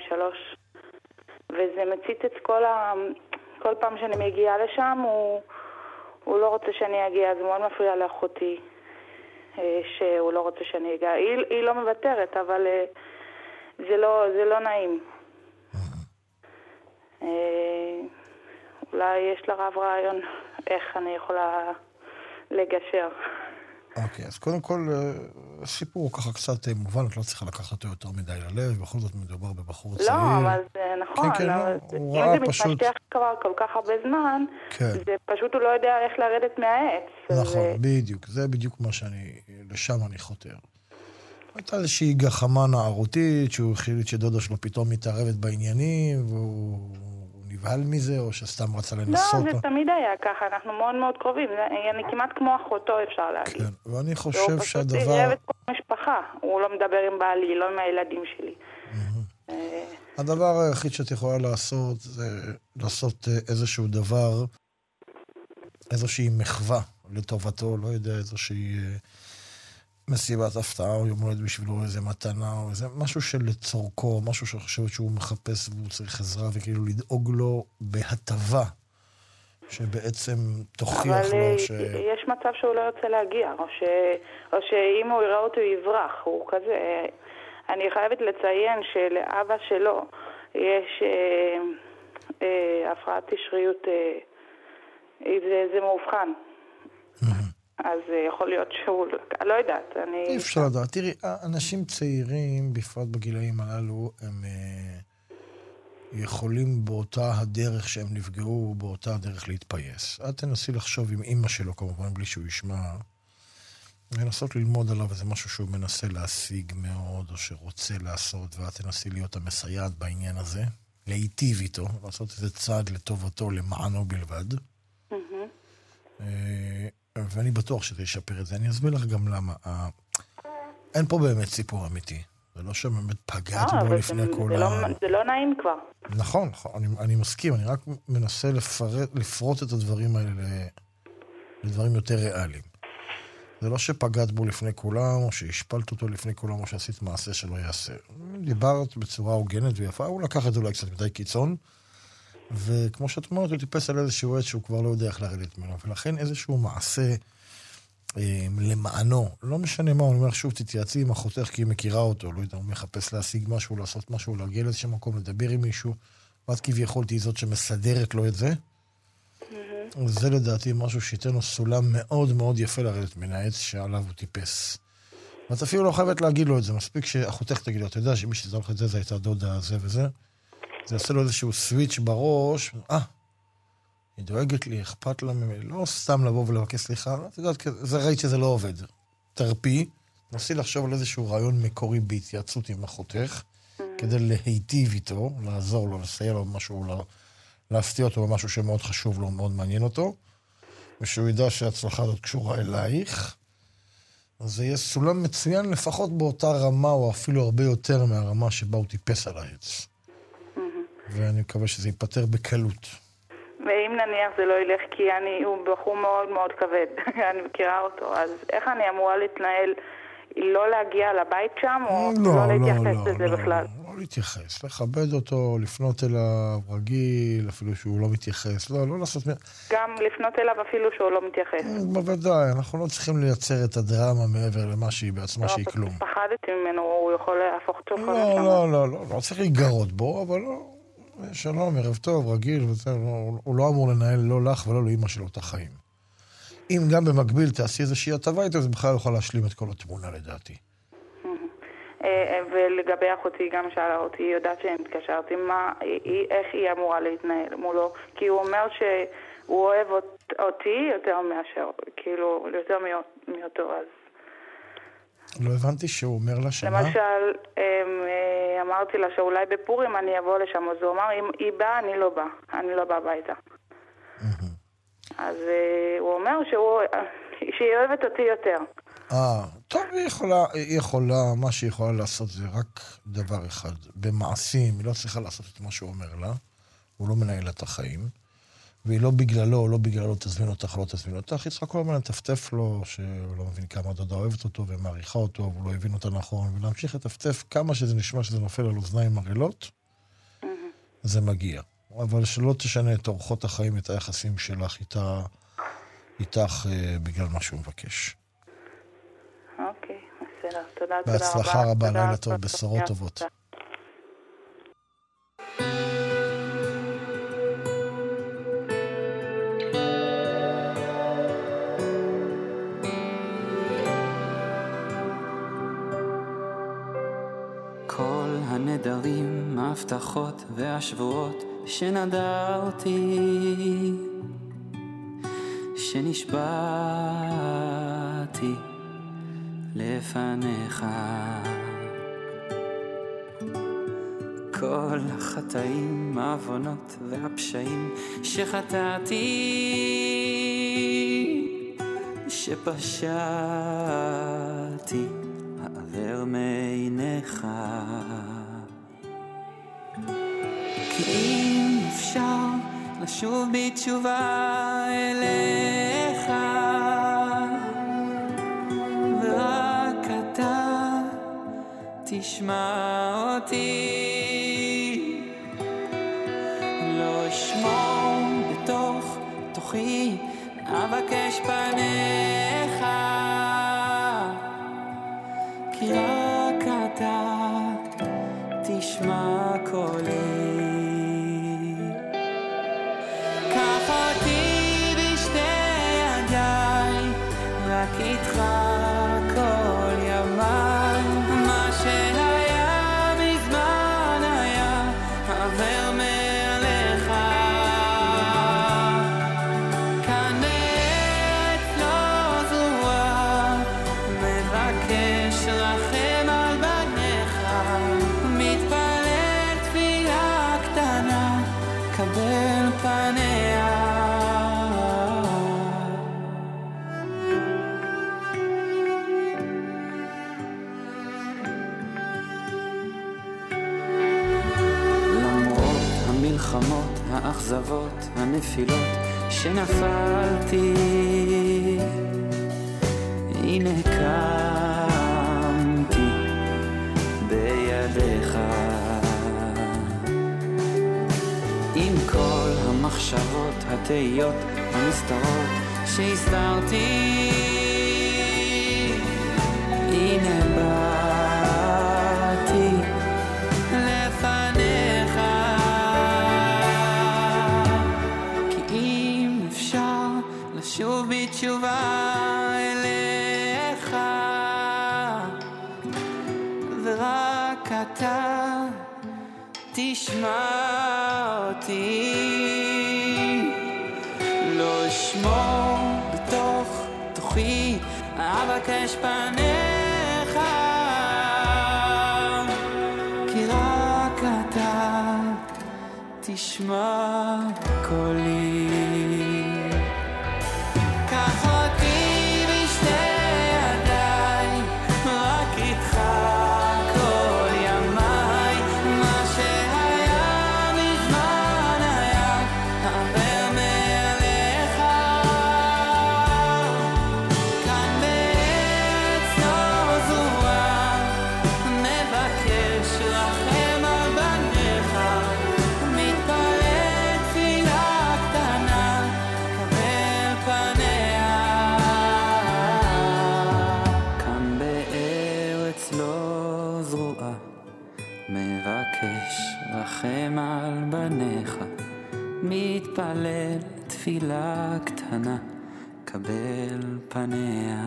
וזה מציץ את כל פעם שאני מגיעה לשם, הוא לא רוצה שאני אגיע. זה מאוד מפריע לאחותי שהוא לא רוצה שאני אגיע. היא לא מוותרת, אבל זה לא נעים. אולי יש לרב רעיון איך אני יכולה לגשר. אוקיי, אז קודם כל, הסיפור הוא ככה קצת מובן, את לא צריכה לקחת אותו יותר מדי ללב, בכל זאת מדובר בבחור צעיר. לא, אבל זה נכון. כן, אבל הוא אם ראה זה פשוט... מתמשך כבר כל כך הרבה זמן, זה פשוט הוא לא יודע איך לרדת מהעץ. נכון, בדיוק. זה בדיוק מה לשם אני חותר. הייתה איזושהי גחמה נערותית, שהוא החליט שדודה שלו פתאום מתערבת בעניינים, והוא נבהל מזה, או שסתם רצה לנסות. לא, זה תמיד היה ככה, אנחנו מאוד מאוד קרובים. אני כמעט כמו אחותו, אפשר להגיד. כן, ואני חושב שהדבר... הוא פשוט ערב את כל המשפחה. הוא לא מדבר עם בעלי, לא עם הילדים שלי. הדבר היחיד שאת יכולה לעשות, זה לעשות איזשהו דבר, איזושהי מחווה לטובתו, לא יודע, איזושהי... מסיבת הפתעה או יום הולדת בשבילו איזה מתנה או איזה משהו שלצורכו, משהו שאני חושבת שהוא מחפש והוא צריך עזרה וכאילו לדאוג לו בהטבה שבעצם תוכיח לו ש... אבל יש מצב שהוא לא יוצא להגיע או שאם הוא יראה אותו יברח, הוא כזה. אני חייבת לציין שלאבא שלו יש הפרעת תשריות, זה מאובחן. אז יכול להיות שהוא... לא יודעת, אני... אי אפשר לדעת. תראי, אנשים צעירים, בפרט בגילאים הללו, הם יכולים באותה הדרך שהם נפגעו, באותה הדרך להתפייס. את תנסי לחשוב עם אמא שלו, כמובן, בלי שהוא ישמע, לנסות ללמוד עליו איזה משהו שהוא מנסה להשיג מאוד, או שרוצה לעשות, ואת תנסי להיות המסייעת בעניין הזה, להיטיב איתו, לעשות איזה צעד לטובתו, למענו בלבד. ואני בטוח שזה ישפר את זה. אני אסביר לך גם למה. אין פה באמת סיפור אמיתי. זה לא שבאמת פגעת בו לפני כל זה לא נעים כבר. נכון, אני מסכים. אני רק מנסה לפרוט את הדברים האלה לדברים יותר ריאליים. זה לא שפגעת בו לפני כולם, או שהשפלת אותו לפני כולם, או שעשית מעשה שלא יעשה. דיברת בצורה הוגנת ויפה, הוא לקח את זה אולי קצת מדי קיצון, וכמו שאת אומרת, הוא טיפס על איזשהו עץ שהוא כבר לא יודע איך לרדת ממנו, ולכן איזשהו מעשה למענו, לא משנה מה, אני אומר שוב, תתייעצי עם אחותך כי היא מכירה אותו, לא יודע, הוא מחפש להשיג משהו, לעשות משהו, להגיע לאיזשהו מקום, לדבר עם מישהו, ואת כביכול תהי זאת שמסדרת לו את זה. זה לדעתי משהו שייתן לו סולם מאוד מאוד יפה לרדת מן העץ שעליו הוא טיפס. ואת אפילו לא חייבת להגיד לו את זה, מספיק שאחותך תגיד לו, אתה יודע שמי שזל לך את זה, זה הייתה דודה זה וזה, זה עושה לו איזשהו סוויץ' בראש, היא דואגת לי, אכפת לה ממני, לא סתם לבוא ולבקש סליחה, זה ראית שזה לא עובד. תרפי, נסי לחשוב על איזשהו רעיון מקורי בהתייעצות עם אחותך, כדי להיטיב איתו, לעזור לו, לסייע לו במשהו, להפתיע אותו במשהו שמאוד חשוב לו, מאוד מעניין אותו, ושהוא ידע שההצלחה הזאת קשורה אלייך, אז זה יהיה סולם מצוין לפחות באותה רמה, או אפילו הרבה יותר מהרמה שבה הוא טיפס על העץ. ואני מקווה שזה ייפטר בקלות. ואם נניח זה לא ילך, כי הוא בחור מאוד מאוד כבד, אני מכירה אותו, אז איך אני אמורה להתנהל, לא להגיע לבית שם, או לא להתייחס לזה בכלל? לא להתייחס, לכבד אותו, לפנות אליו רגיל, אפילו שהוא לא מתייחס, לא לעשות... גם לפנות אליו אפילו שהוא לא מתייחס. בוודאי, אנחנו לא צריכים לייצר את הדרמה מעבר למה שהיא בעצמה שהיא כלום. פחדתי ממנו, הוא יכול להפוך אותו כל שם. לא צריך להיגרות בו, אבל לא... שלום, ערב טוב, רגיל, הוא לא אמור לנהל לא לך ולא לאמא שלו את החיים. אם גם במקביל תעשי איזושהי הטבה איתו, זה בכלל יוכל להשלים את כל התמונה לדעתי. ולגבי אחותי גם שאלה אותי, היא יודעת שהתקשרתי, איך היא אמורה להתנהל מולו? כי הוא אומר שהוא אוהב אותי יותר מאשר, כאילו, יותר מאותו אז. לא הבנתי שהוא אומר לה שמה? למשל, אמרתי לה שאולי בפורים אני אבוא לשם, אז הוא אמר, אם היא באה, אני לא באה הביתה. אז הוא אומר שהיא אוהבת אותי יותר. טוב, היא יכולה, מה שהיא יכולה לעשות זה רק דבר אחד. במעשים, היא לא צריכה לעשות את מה שהוא אומר לה, הוא לא מנהל את החיים. והיא לא בגללו או לא בגללו תזמין אותך או לא תזמין אותך, היא צריכה כל הזמן לטפטף לו, שהוא לא מבין כמה דודה אוהבת אותו ומעריכה אותו, והוא לא הבין אותה נכון, ולהמשיך לטפטף כמה שזה נשמע שזה נופל על אוזניים ערלות, זה מגיע. אבל שלא תשנה את אורחות החיים, את היחסים שלך איתך בגלל מה שהוא מבקש. אוקיי, בסדר, תודה רבה. בהצלחה רבה, לילה טוב, בשורות טובות. הנדרים, ההבטחות והשבועות שנדרתי, שנשבעתי לפניך, כל החטאים, העוונות והפשעים שחטאתי, שפשעתי, העבר מעיניך. כי אם אפשר לשוב בתשובה אליך, ורק אתה תשמע אותי, לא אשמור בתוך תוכי, אבקש פניך, כי רק אתה תשמע קולי. קח אותי בשתי ידיי, רק איתך כל ימיי, מה שהיה מזמן היה, עבר מעליך. כאן בארץ לא זרועה, מבקש רחם על בניך, מתפלל תפילה קטנה, קבל פניה. למרות המלחמות, האכזבות, הנפילות שנפלתי, הנה קמתי בידיך, עם כל המחשבות, התהיות, הנסתרות שהסתרתי, הנה באתי לפניך, כי אם אפשר לשוב בתשובה אליך, ורק אתה תשמע אותי, לא אשמור בתוך תוכי, אבקש פניך, כי רק אתה תשמע קולי. קח אותי בשתי ידיי, רק איתך כל ימיי, מה שהיה מזמן היה עבר מעליך. כאן בארץ לא זרועה, מבקש רחם על בניך, מתפלל תפילה קטנה, קבל פניה. כאן בארץ לא זרועה, מבקש רחם על בניך, מתפלל תפילה קטנה, קבל פניה.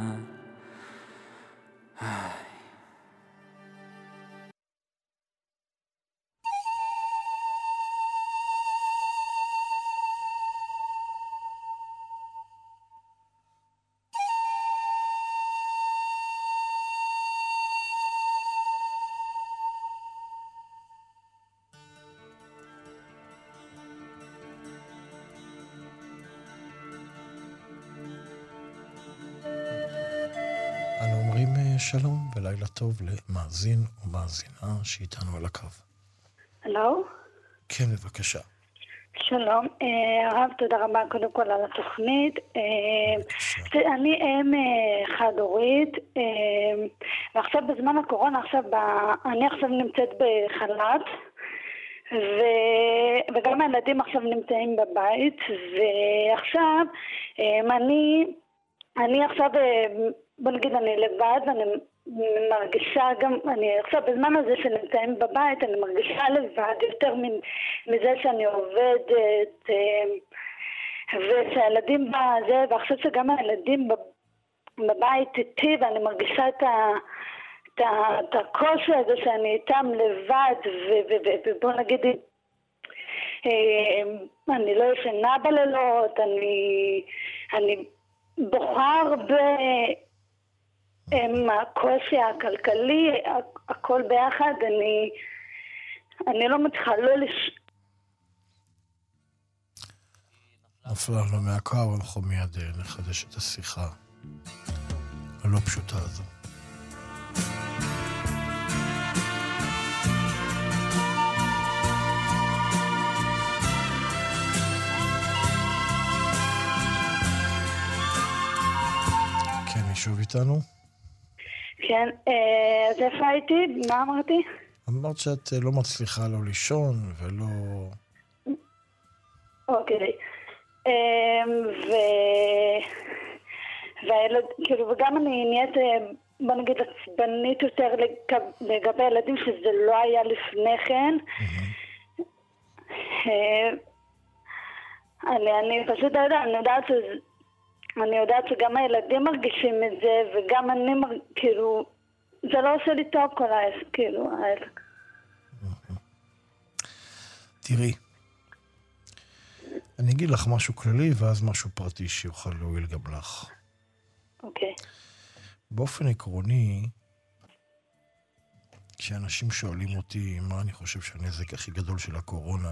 אנו אומרים שלום ולילה טוב למאזין ומאזינה שאיתנו על הקו. הלו? כן, בבקשה. שלום, הרב, תודה רבה קודם כל על התוכנית. אני אם חד-הורית, ועכשיו בזמן הקורונה, אני עכשיו נמצאת בחל"ת, וגם הילדים עכשיו נמצאים בבית, ועכשיו אני עכשיו, בוא נגיד, אני לבד, ואני מרגישה גם, אני עכשיו בזמן הזה שנמצאים בבית, אני מרגישה לבד יותר מזה שאני עובדת, ושהילדים בזה, ועכשיו שגם הילדים בבית איתי, ואני מרגישה את הקושי הזה שאני איתם לבד, ובוא נגיד, אני לא ישנה בלילות, אני בוכה הרבה עם הקושי הכלכלי, הכל ביחד, אני לא מצליחה, לא נפלה לו מהקו, אנחנו מיד נחדש את השיחה הלא פשוטה הזו. כן, שוב איתנו? כן, אז איפה הייתי? מה אמרתי? אמרת שאת לא מצליחה לא לישון ולא... אוקיי. והילד, כאילו, וגם אני נהיית, בוא נגיד, עצבנית יותר לגבי ילדים, שזה לא היה לפני כן. אני פשוט אני יודעת שגם הילדים מרגישים את זה, וגם אני, כאילו, זה לא עושה לי טוב כל העסק, כאילו, העסק. תראי, אני אגיד לך משהו כללי, ואז משהו פרטי שיוכל להועיל גם לך. אוקיי. באופן עקרוני, כשאנשים שואלים אותי מה אני חושב שהנזק הכי גדול של הקורונה,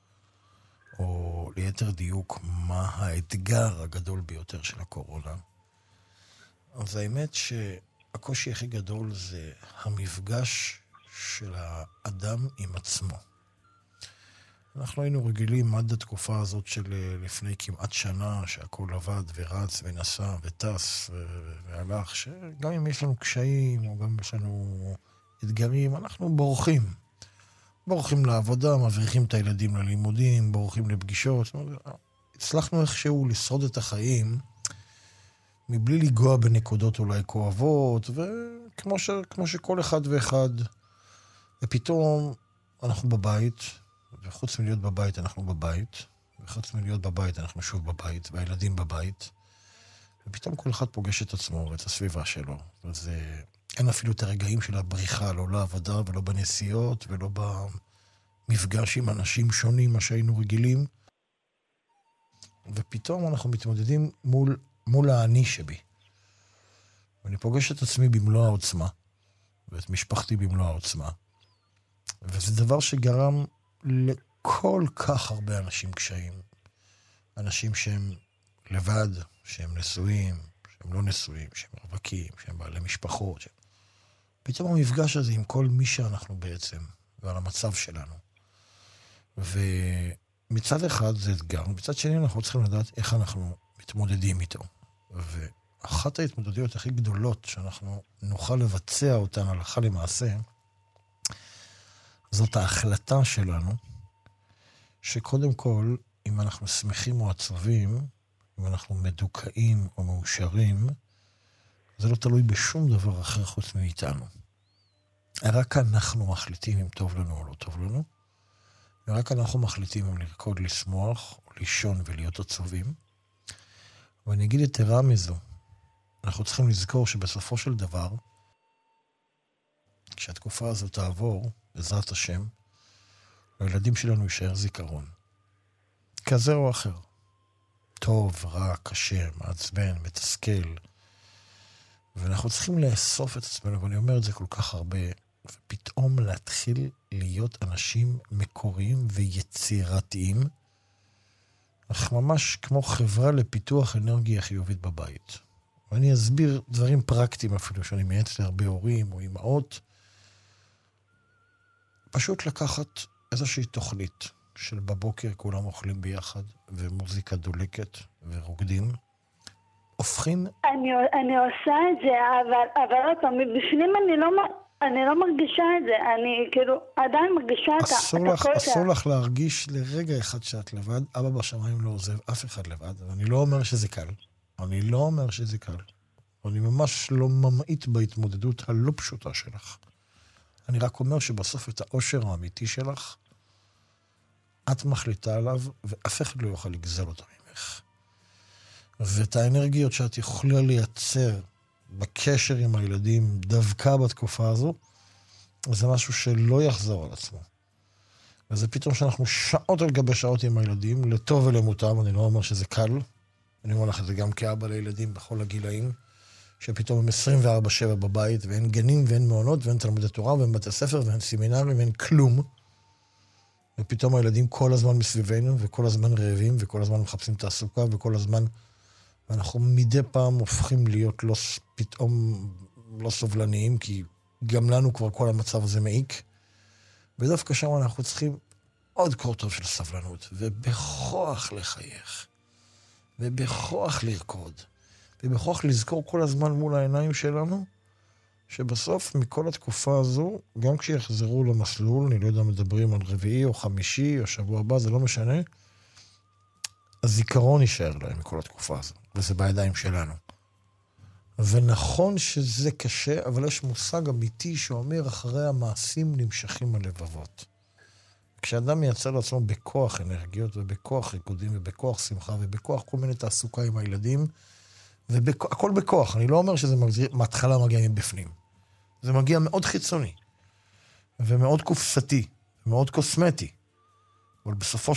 או ליתר דיוק, מה האתגר הגדול ביותר של הקורונה, אז האמת שהקושי הכי גדול זה המפגש של האדם עם עצמו. אנחנו היינו רגילים עד התקופה הזאת של לפני כמעט שנה, שהכל עבד ורץ ונסע וטס והלך, שגם אם יש לנו קשיים או גם יש לנו אתגרים, אנחנו בורחים. בורחים לעבודה, מבריחים את הילדים ללימודים, בורחים לפגישות. הצלחנו איכשהו לשרוד את החיים, מבלי לגוע בנקודות אולי כואבות, וכמו שכל אחד ואחד, ופתאום אנחנו בבית, וחוץ מלהיות בבית אנחנו בבית, וחוץ מלהיות בבית אנחנו שוב בבית, והילדים בבית, ופתאום כל אחד פוגש את עצמו ואת הסביבה שלו. אז אין אפילו את הרגעים של הבריחה, לא לעבודה ולא בנסיעות ולא מפגש עם אנשים שונים, מה שהיינו רגילים, ופתאום אנחנו מתמודדים מול האני שבי. ואני פוגש את עצמי במלוא העוצמה, ואת משפחתי במלוא העוצמה. וזה דבר שגרם לכל כך הרבה אנשים קשיים. אנשים שהם לבד, שהם נשואים, שהם לא נשואים, שהם רווקים, שהם בעלי משפחות. פתאום המפגש הזה עם כל מי שאנחנו בעצם, ועל המצב שלנו. ומצד אחד זה אתגר, מצד שני אנחנו צריכים לדעת איך אנחנו מתמודדים איתו. ואחת ההתמודדויות הכי גדולות שאנחנו נוכל לבצע אותן הלכה למעשה, זאת ההחלטה שלנו, שקודם כל, אם אנחנו שמחים או עצובים, אם אנחנו מדוכאים או מאושרים, זה לא תלוי בשום דבר אחר חוץ מאיתנו. רק אנחנו מחליטים אם טוב לנו או לא טוב לנו, ורק אנחנו מחליטים אם לרקוד, לשמוח, או לישון ולהיות עצובים. ואני אגיד יתרה מזו, אנחנו צריכים לזכור שבסופו של דבר, כשהתקופה הזאת תעבור, בעזרת השם, לילדים שלנו יישאר זיכרון. כזה או אחר. טוב, רע, קשה, מעצבן, מתסכל. ואנחנו צריכים לאסוף את עצמנו, ואני אומר את זה כל כך הרבה, ופתאום להתחיל להיות אנשים מקוריים ויצירתיים, אך ממש כמו חברה לפיתוח אנרגיה חיובית בבית. ואני אסביר דברים פרקטיים אפילו, שאני מייעץ להרבה הורים או אמהות, פשוט לקחת איזושהי תוכנית של בבוקר כולם אוכלים ביחד, ומוזיקה דולקת ורוקדים, הופכים... אני עושה את זה, אבל עוד פעם, מבפנים אני לא מרגישה את זה, אני כאילו עדיין מרגישה את הקושי. אסור לך להרגיש לרגע אחד שאת לבד, אבא בשמיים לא עוזב אף אחד לבד, ואני לא אומר שזה קל. אני לא אומר שזה קל. אני ממש לא ממעיט בהתמודדות הלא פשוטה שלך. אני רק אומר שבסוף את האושר האמיתי שלך, את מחליטה עליו, ואף אחד לא יוכל לגזל אותה ממך. ואת האנרגיות שאת יכולה לייצר בקשר עם הילדים, דווקא בתקופה הזו, זה משהו שלא יחזור על עצמו. וזה פתאום שאנחנו שעות על גבי שעות עם הילדים, לטוב ולמותם, אני לא אומר שזה קל, אני אומר לך את זה גם כאבא לילדים בכל הגילאים, שפתאום הם 24/7 בבית, ואין גנים ואין מעונות, ואין תלמודי תורה, ואין בתי ספר, ואין סמינרים, ואין כלום. ופתאום הילדים כל הזמן מסביבנו, וכל הזמן רעבים, וכל הזמן מחפשים תעסוקה, וכל הזמן... ואנחנו מדי פעם הופכים להיות פתאום לא סובלניים, כי גם לנו כבר כל המצב הזה מעיק. ודווקא שם אנחנו צריכים עוד קור טוב של סבלנות, ובכוח לחייך, ובכוח לרקוד, ובכוח לזכור כל הזמן מול העיניים שלנו, שבסוף מכל התקופה הזו, גם כשיחזרו למסלול, אני לא יודע, מדברים על רביעי או חמישי או שבוע הבא, זה לא משנה, הזיכרון יישאר להם מכל התקופה הזו, וזה בידיים שלנו. ונכון שזה קשה, אבל יש מושג אמיתי שאומר, אחרי המעשים נמשכים הלבבות. כשאדם מייצר לעצמו בכוח אנרגיות, ובכוח ריקודים, ובכוח שמחה, ובכוח כל מיני תעסוקה עם הילדים, הכל בכוח. אני לא אומר שזה מההתחלה מגיע מבפנים. זה מגיע מאוד חיצוני, ומאוד קופסתי, ומאוד קוסמטי. אבל בסופו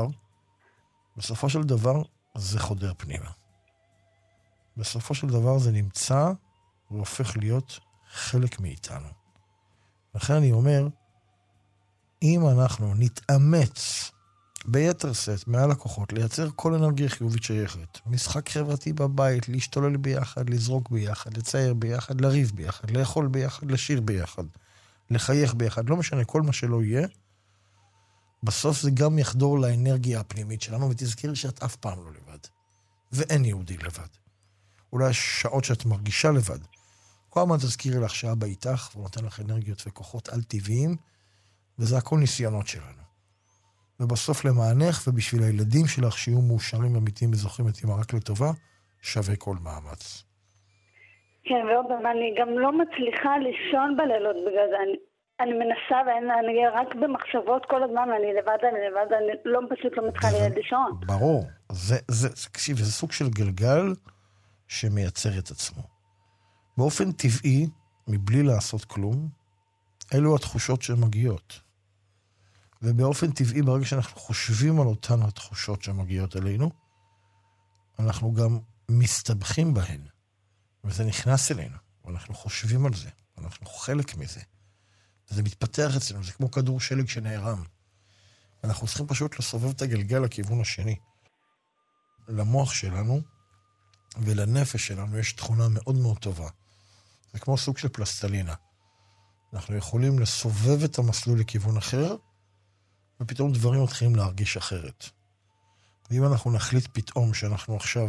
של דבר, זה חודר פנימה. בסופו של דבר זה נמצא, והופך להיות חלק מאיתנו. לכן אני אומר, אם אנחנו נתאמץ ביתר סט, מעל הכוחות, לייצר כל אנרגיה חיובית שייכת, משחק חברתי בבית, להשתולל ביחד, לזרוק ביחד, לצייר ביחד, לריב ביחד, לאכול ביחד, לשיר ביחד, לחייך ביחד, לא משנה, כל מה שלא יהיה, בסוף זה גם יחדור לאנרגיה הפנימית שלנו, ותזכירי שאת אף פעם לא לבד. ואין יהודי לבד. אולי יש שעות שאת מרגישה לבד. כל הזמן תזכירי לך שאבא איתך, והוא נותן לך אנרגיות וכוחות על טבעיים, וזה הכל ניסיונות שלנו. ובסוף למענך ובשביל הילדים שלך שיהיו מאושרים אמיתיים וזוכרים את אמא רק לטובה, שווה כל מאמץ. כן, ועוד פעם, אני גם לא מצליחה לישון בלילות בגלל זה. אני מנסה ואני רק במחשבות כל הזמן, אני לבד, אני לא פשוט לא מצליחה לישון. ברור. תקשיב, זה סוג של גלגל שמייצר את עצמו. באופן טבעי, מבלי לעשות כלום, אלו התחושות שמגיעות. ובאופן טבעי, ברגע שאנחנו חושבים על אותן התחושות שמגיעות אלינו, אנחנו גם מסתבכים בהן, וזה נכנס אלינו, ואנחנו חושבים על זה, אנחנו חלק מזה. וזה מתפתח אצלנו, זה כמו כדור שלג שנערם. אנחנו צריכים פשוט לסובב את הגלגל לכיוון השני. למוח שלנו ולנפש שלנו יש תכונה מאוד מאוד טובה. זה כמו סוג של פלסטלינה. אנחנו יכולים לסובב את המסלול לכיוון אחר, ופתאום דברים מתחילים להרגיש אחרת. ואם אנחנו נחליט פתאום שאנחנו עכשיו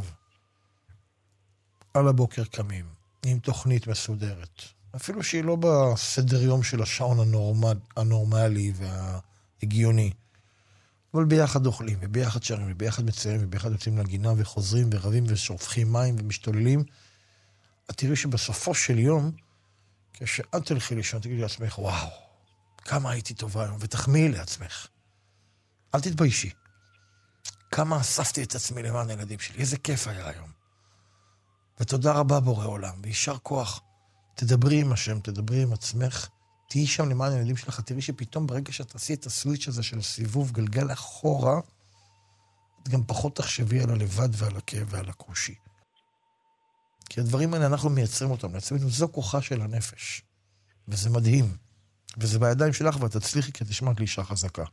על הבוקר קמים, עם תוכנית מסודרת, אפילו שהיא לא בסדר יום של השעון הנורמלי וההגיוני, אבל ביחד אוכלים, וביחד שרים, וביחד מציירים, וביחד יוצאים לגינה, וחוזרים, ורבים, ושופכים מים, ומשתוללים. את תראי שבסופו של יום, כשאת תלכי לישון, תגידי לעצמך, וואו, כמה הייתי טובה היום, ותחמיאי לעצמך. אל תתביישי. כמה אספתי את עצמי למען הילדים שלי, איזה כיף היה היום. ותודה רבה בורא עולם, וישר כוח. תדברי עם השם, תדברי עם עצמך, תהיי שם למען הילדים שלך, תראי שפתאום ברגע שאת עשי את הסוויץ' הזה של סיבוב גלגל אחורה, את גם פחות תחשבי על הלבד ועל הכאב ועל הקושי. כי הדברים האלה אנחנו מייצרים אותם לעצמנו, זו כוחה של הנפש. וזה מדהים. וזה בידיים שלך ואת תצליחי כי תשמעת לאישה חזקה.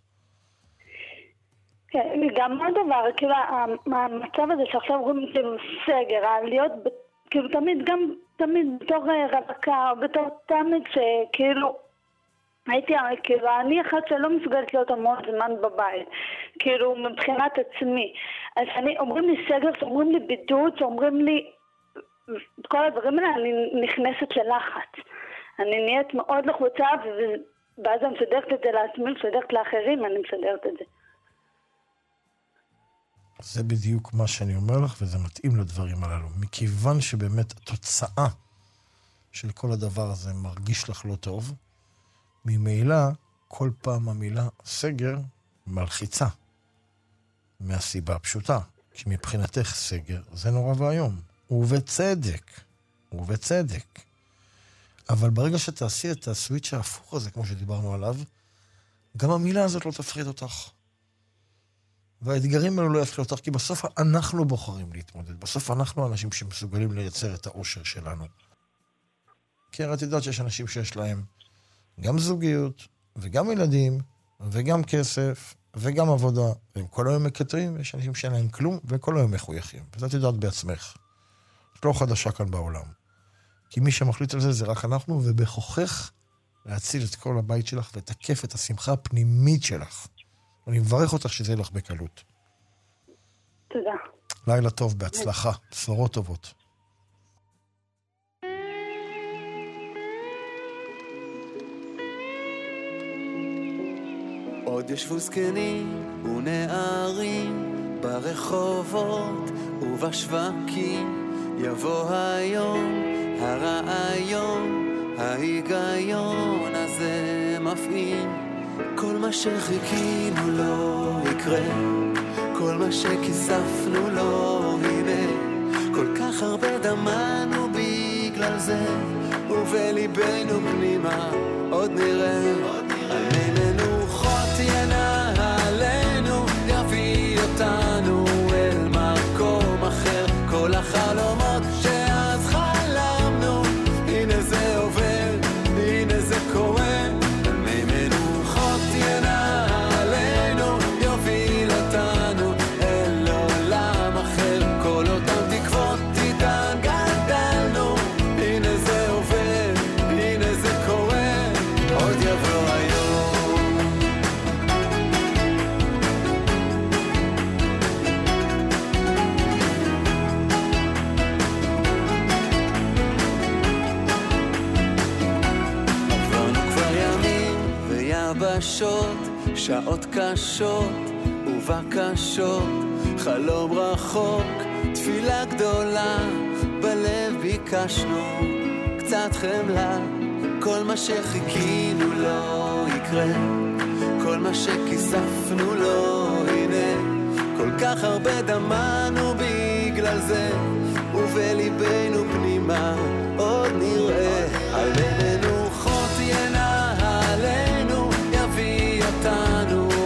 כן, גם עוד דבר, כאילו המצב הזה שעכשיו רואים כאילו סגר, להיות כאילו תמיד בתור רווקה או בתור תמיד שכאילו הייתי, כאילו אני אחת שלא מסוגלת להיות המון זמן בבית, כאילו מבחינת עצמי. אז אומרים לי סגר, אומרים לי בידוד, אומרים לי כל הדברים האלה, אני נכנסת ללחץ. אני נהיית מאוד לחוצה, ואז אני מסדרת את זה לעצמי, מסדרת לאחרים, אני מסדרת את זה. זה בדיוק מה שאני אומר לך, וזה מתאים לדברים הללו. מכיוון שבאמת התוצאה של כל הדבר הזה מרגיש לך לא טוב, ממילא כל פעם המילה סגר מלחיצה. מהסיבה הפשוטה. כי מבחינתך סגר זה נורא והיום. ובצדק. אבל ברגע שתעשי את הסוויץ' ההפוך הזה, כמו שדיברנו עליו, גם המילה הזאת לא תפחיד אותך. והאתגרים האלו לא יפחיד אותך, כי בסוף אנחנו בוחרים להתמודד. בסוף אנחנו אנשים שמסוגלים לייצר את האושר שלנו. כי את יודעת שיש אנשים שיש להם גם זוגיות, וגם ילדים, וגם כסף, וגם עבודה, והם כל היום מקטרים, ויש אנשים שאין להם כלום, וכל היום מחויכים. ואת יודעת בעצמך. את לא חדשה כאן בעולם. כי מי שמחליט על זה זה רק אנחנו, ובכוחך להציל את כל הבית שלך, ותקף את השמחה הפנימית שלך. אני מברך אותך שזה יהיה לך בקלות. תודה. לילה טוב, בהצלחה, בשורות טובות. עוד ישבו זקנים ונערים ברחובות ובשווקים, יבוא היום הרעיון, ההיגיון הזה מפעים. כל מה שחיכינו לא יקרה, כל מה שכיספנו לא, הנה כל כך הרבה דמנו בגלל זה, ובליבנו פנימה עוד נראה על מנוחות ינהלנו, יביא אותנו אל מקום אחר. כל החלומות שאז חלמנו, הנה זה עובר, הנה זה קורה. שעות קשות ובקשות, חלום רחוק, תפילה גדולה, בלב ביקשנו קצת חמלה. כל מה שחיכינו לא יקרה, כל מה שכיספנו לא, הנה כל כך הרבה דמנו בגלל זה, ובליבנו פנימה עוד נראה על מנוחות ינהלנו, יביא אותנו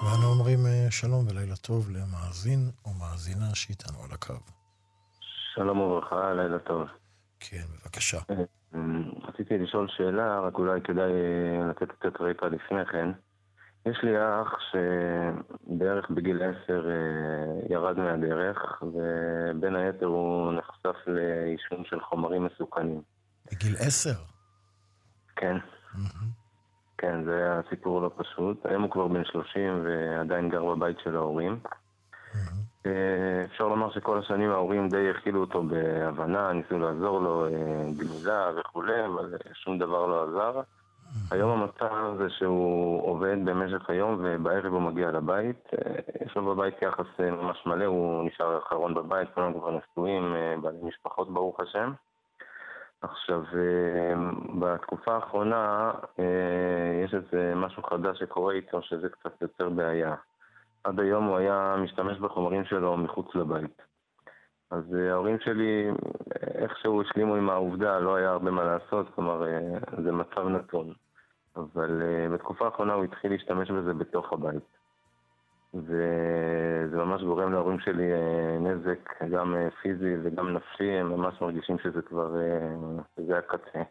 ואנו אומרים שלום ולילה טוב למאזין או מאזינה שאיתנו על הקו. שלום וברכה, לילה טוב. כן, בבקשה. רציתי לשאול שאלה, רק אולי כדאי לתת קצת רקע לפני כן. יש לי אח שבערך בגיל 10 ירד מהדרך, ובין היתר הוא נחשף לעישון של חומרים מסוכנים. בגיל 10? כן. כן, זה היה סיפור לא פשוט. היום הוא כבר בן 30 ועדיין גר בבית של ההורים. אפשר לומר שכל השנים ההורים די הכילו אותו בהבנה, ניסו לעזור לו, גמילה וכו', אבל שום דבר לא עזר. היום המצב זה שהוא עובד במשך היום ובערב הוא מגיע לבית. יש לו בבית יחס ממש מלא, הוא נשאר האחרון בבית, כולם כבר נשואים, בעלי משפחות ברוך השם. עכשיו, בתקופה האחרונה יש איזה משהו חדש שקורה איתו שזה קצת יותר בעיה. עד היום הוא היה משתמש בחומרים שלו מחוץ לבית. אז ההורים שלי איכשהו השלימו עם העובדה, לא היה הרבה מה לעשות, כלומר זה מצב נתון. אבל בתקופה האחרונה הוא התחיל להשתמש בזה בתוך הבית. וזה ממש גורם להורים שלי נזק, גם פיזי וגם נפשי, הם ממש מרגישים שזה כבר, זה הקצה.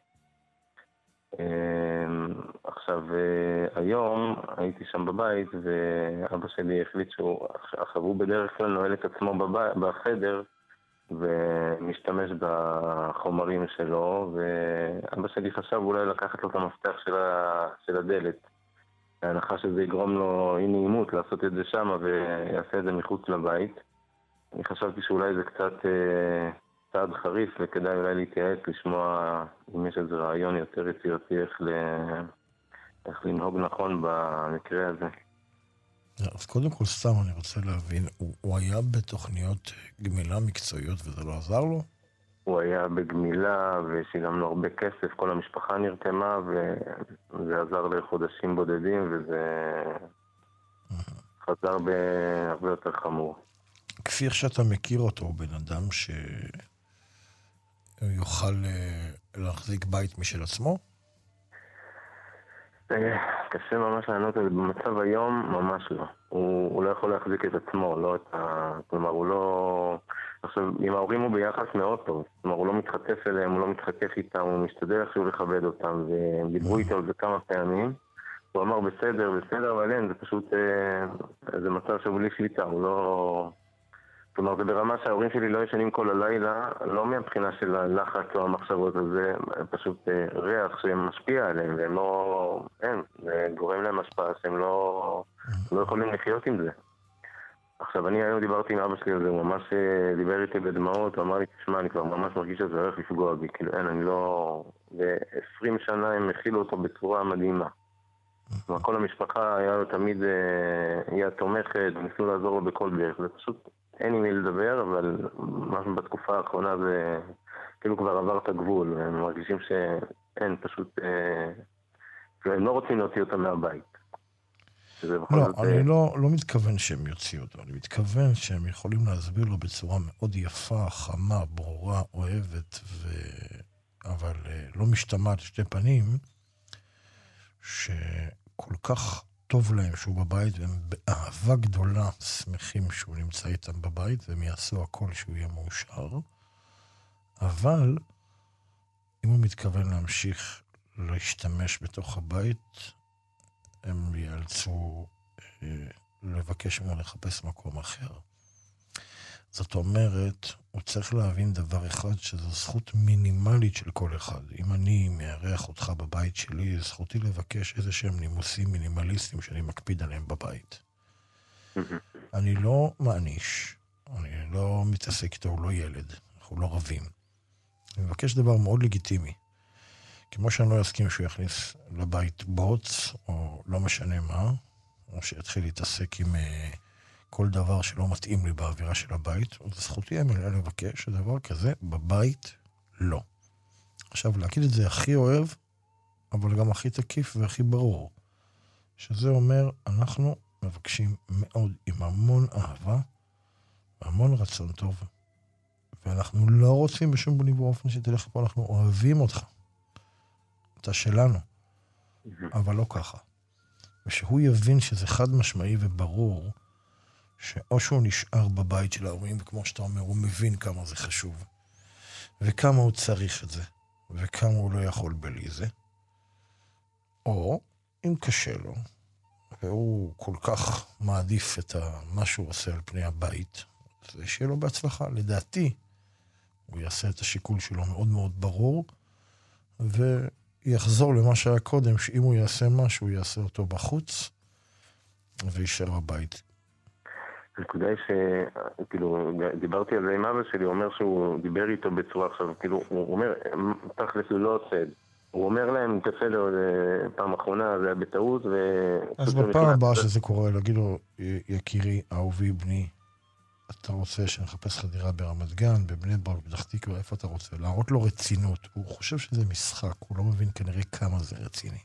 עכשיו, היום הייתי שם בבית ואבא שלי החליט שהוא בדרך כלל נועל את עצמו בחדר ומשתמש בחומרים שלו, ואבא שלי חשב אולי לקחת לו את המפתח של הדלת. ההנחה שזה יגרום לו אי נעימות לעשות את זה שם ויעשה את זה מחוץ לבית. אני חשבתי שאולי זה קצת צעד חריף וכדאי אולי להתייעץ, לשמוע אם יש איזה רעיון יותר יצירתי איך לנהוג נכון במקרה הזה. אז קודם כל סתם אני רוצה להבין, הוא היה בתוכניות גמילה מקצועיות וזה לא עזר לו? הוא היה בגמילה ושילם לו הרבה כסף, כל המשפחה נרתמה וזה עזר לחודשים בודדים וזה חזר בהרבה יותר חמור. כפי איך שאתה מכיר אותו, הוא בן אדם שיוכל להחזיק בית משל עצמו? קשה ממש לענות על זה. במצב היום ממש לא. הוא לא יכול להחזיק את עצמו, לא את כלומר הוא לא... עכשיו, עם ההורים הוא ביחס מאוד טוב. כלומר, הוא לא מתחתף אליהם, הוא לא מתחכף איתם, הוא משתדל איכשהו לכבד אותם, והם דיברו איתו על זה כמה פעמים. הוא אמר בסדר, אבל אין, זה פשוט, זה מצב שהוא בלי שליטה, הוא לא... כלומר, זה ברמה שההורים שלי לא ישנים כל הלילה, לא מהבחינה של הלחץ או המחשבות, זה פשוט ריח שמשפיע עליהם, והם לא... אין, זה גורם להם השפעה שהם לא יכולים לחיות עם זה. עכשיו, אני היום דיברתי עם אבא שלי על זה, הוא ממש דיבר איתי בדמעות, הוא אמר לי, תשמע, אני כבר ממש מרגיש שזה הולך לפגוע בי, כאילו אין, אני לא... ו20 שנה הם הכילו אותו בצורה מדהימה. כלומר, כל המשפחה היה לו תמיד, היא התומכת, ניסו לעזור לו בכל דרך, זה פשוט אין עם מי לדבר, אבל משהו בתקופה האחרונה זה כאילו כבר עבר את הגבול, הם מרגישים שאין, פשוט... הם לא רוצים להוציא אותם מהבית. לא, אני לא מתכוון שהם יוציאו אותו, אני מתכוון שהם יכולים להסביר לו בצורה מאוד יפה, חמה, ברורה, אוהבת, אבל לא משתמעת לשתי פנים, שכל כך טוב להם שהוא בבית, והם באהבה גדולה שמחים שהוא נמצא איתם בבית, והם יעשו הכל שהוא יהיה מאושר, אבל אם הוא מתכוון להמשיך להשתמש בתוך הבית, הם ייאלצו לבקש ממנו לחפש מקום אחר. זאת אומרת, הוא צריך להבין דבר אחד, שזו זכות מינימלית של כל אחד. אם אני מארח אותך בבית שלי, זכותי לבקש איזה שהם נימוסים מינימליסטיים שאני מקפיד עליהם בבית. אני לא מעניש, אני לא מתעסק איתו, הוא לא ילד, אנחנו לא רבים. אני מבקש דבר מאוד לגיטימי. כמו שאני לא אסכים שהוא יכניס לבית בוץ, או לא משנה מה, או שיתחיל להתעסק עם כל דבר שלא מתאים לי באווירה של הבית, אז זכותי המלאה לבקש שדבר כזה בבית לא. עכשיו, להגיד את זה הכי אוהב, אבל גם הכי תקיף והכי ברור. שזה אומר, אנחנו מבקשים מאוד עם המון אהבה, והמון רצון טוב, ואנחנו לא רוצים בשום פנים ואופן שתלך פה, אנחנו אוהבים אותך. אתה שלנו, אבל לא ככה. ושהוא יבין שזה חד משמעי וברור, שאו שהוא נשאר בבית של ההורים, וכמו שאתה אומר, הוא מבין כמה זה חשוב, וכמה הוא צריך את זה, וכמה הוא לא יכול בלי זה, או אם קשה לו, והוא כל כך מעדיף את מה שהוא עושה על פני הבית, זה שיהיה לו בהצלחה. לדעתי, הוא יעשה את השיקול שלו מאוד מאוד ברור, ויחזור למה שהיה קודם, שאם הוא יעשה משהו, הוא יעשה אותו בחוץ, וישאר בבית. הנקודה היא שכאילו, דיברתי על זה עם אבא שלי, הוא אומר שהוא דיבר איתו בצורה עכשיו, כאילו, הוא אומר, תכלס הוא לא עושה את זה. הוא אומר להם, תפלו פעם אחרונה, זה היה בטעות, אז בפעם הבאה שזה קורה, להגיד לו, יקירי, אהובי, בני, אתה רוצה שנחפש לך דירה ברמת גן, בבני ברק, בפתח תקווה, איפה אתה רוצה? להראות לו רצינות. הוא חושב שזה משחק, הוא לא מבין כנראה כמה זה רציני.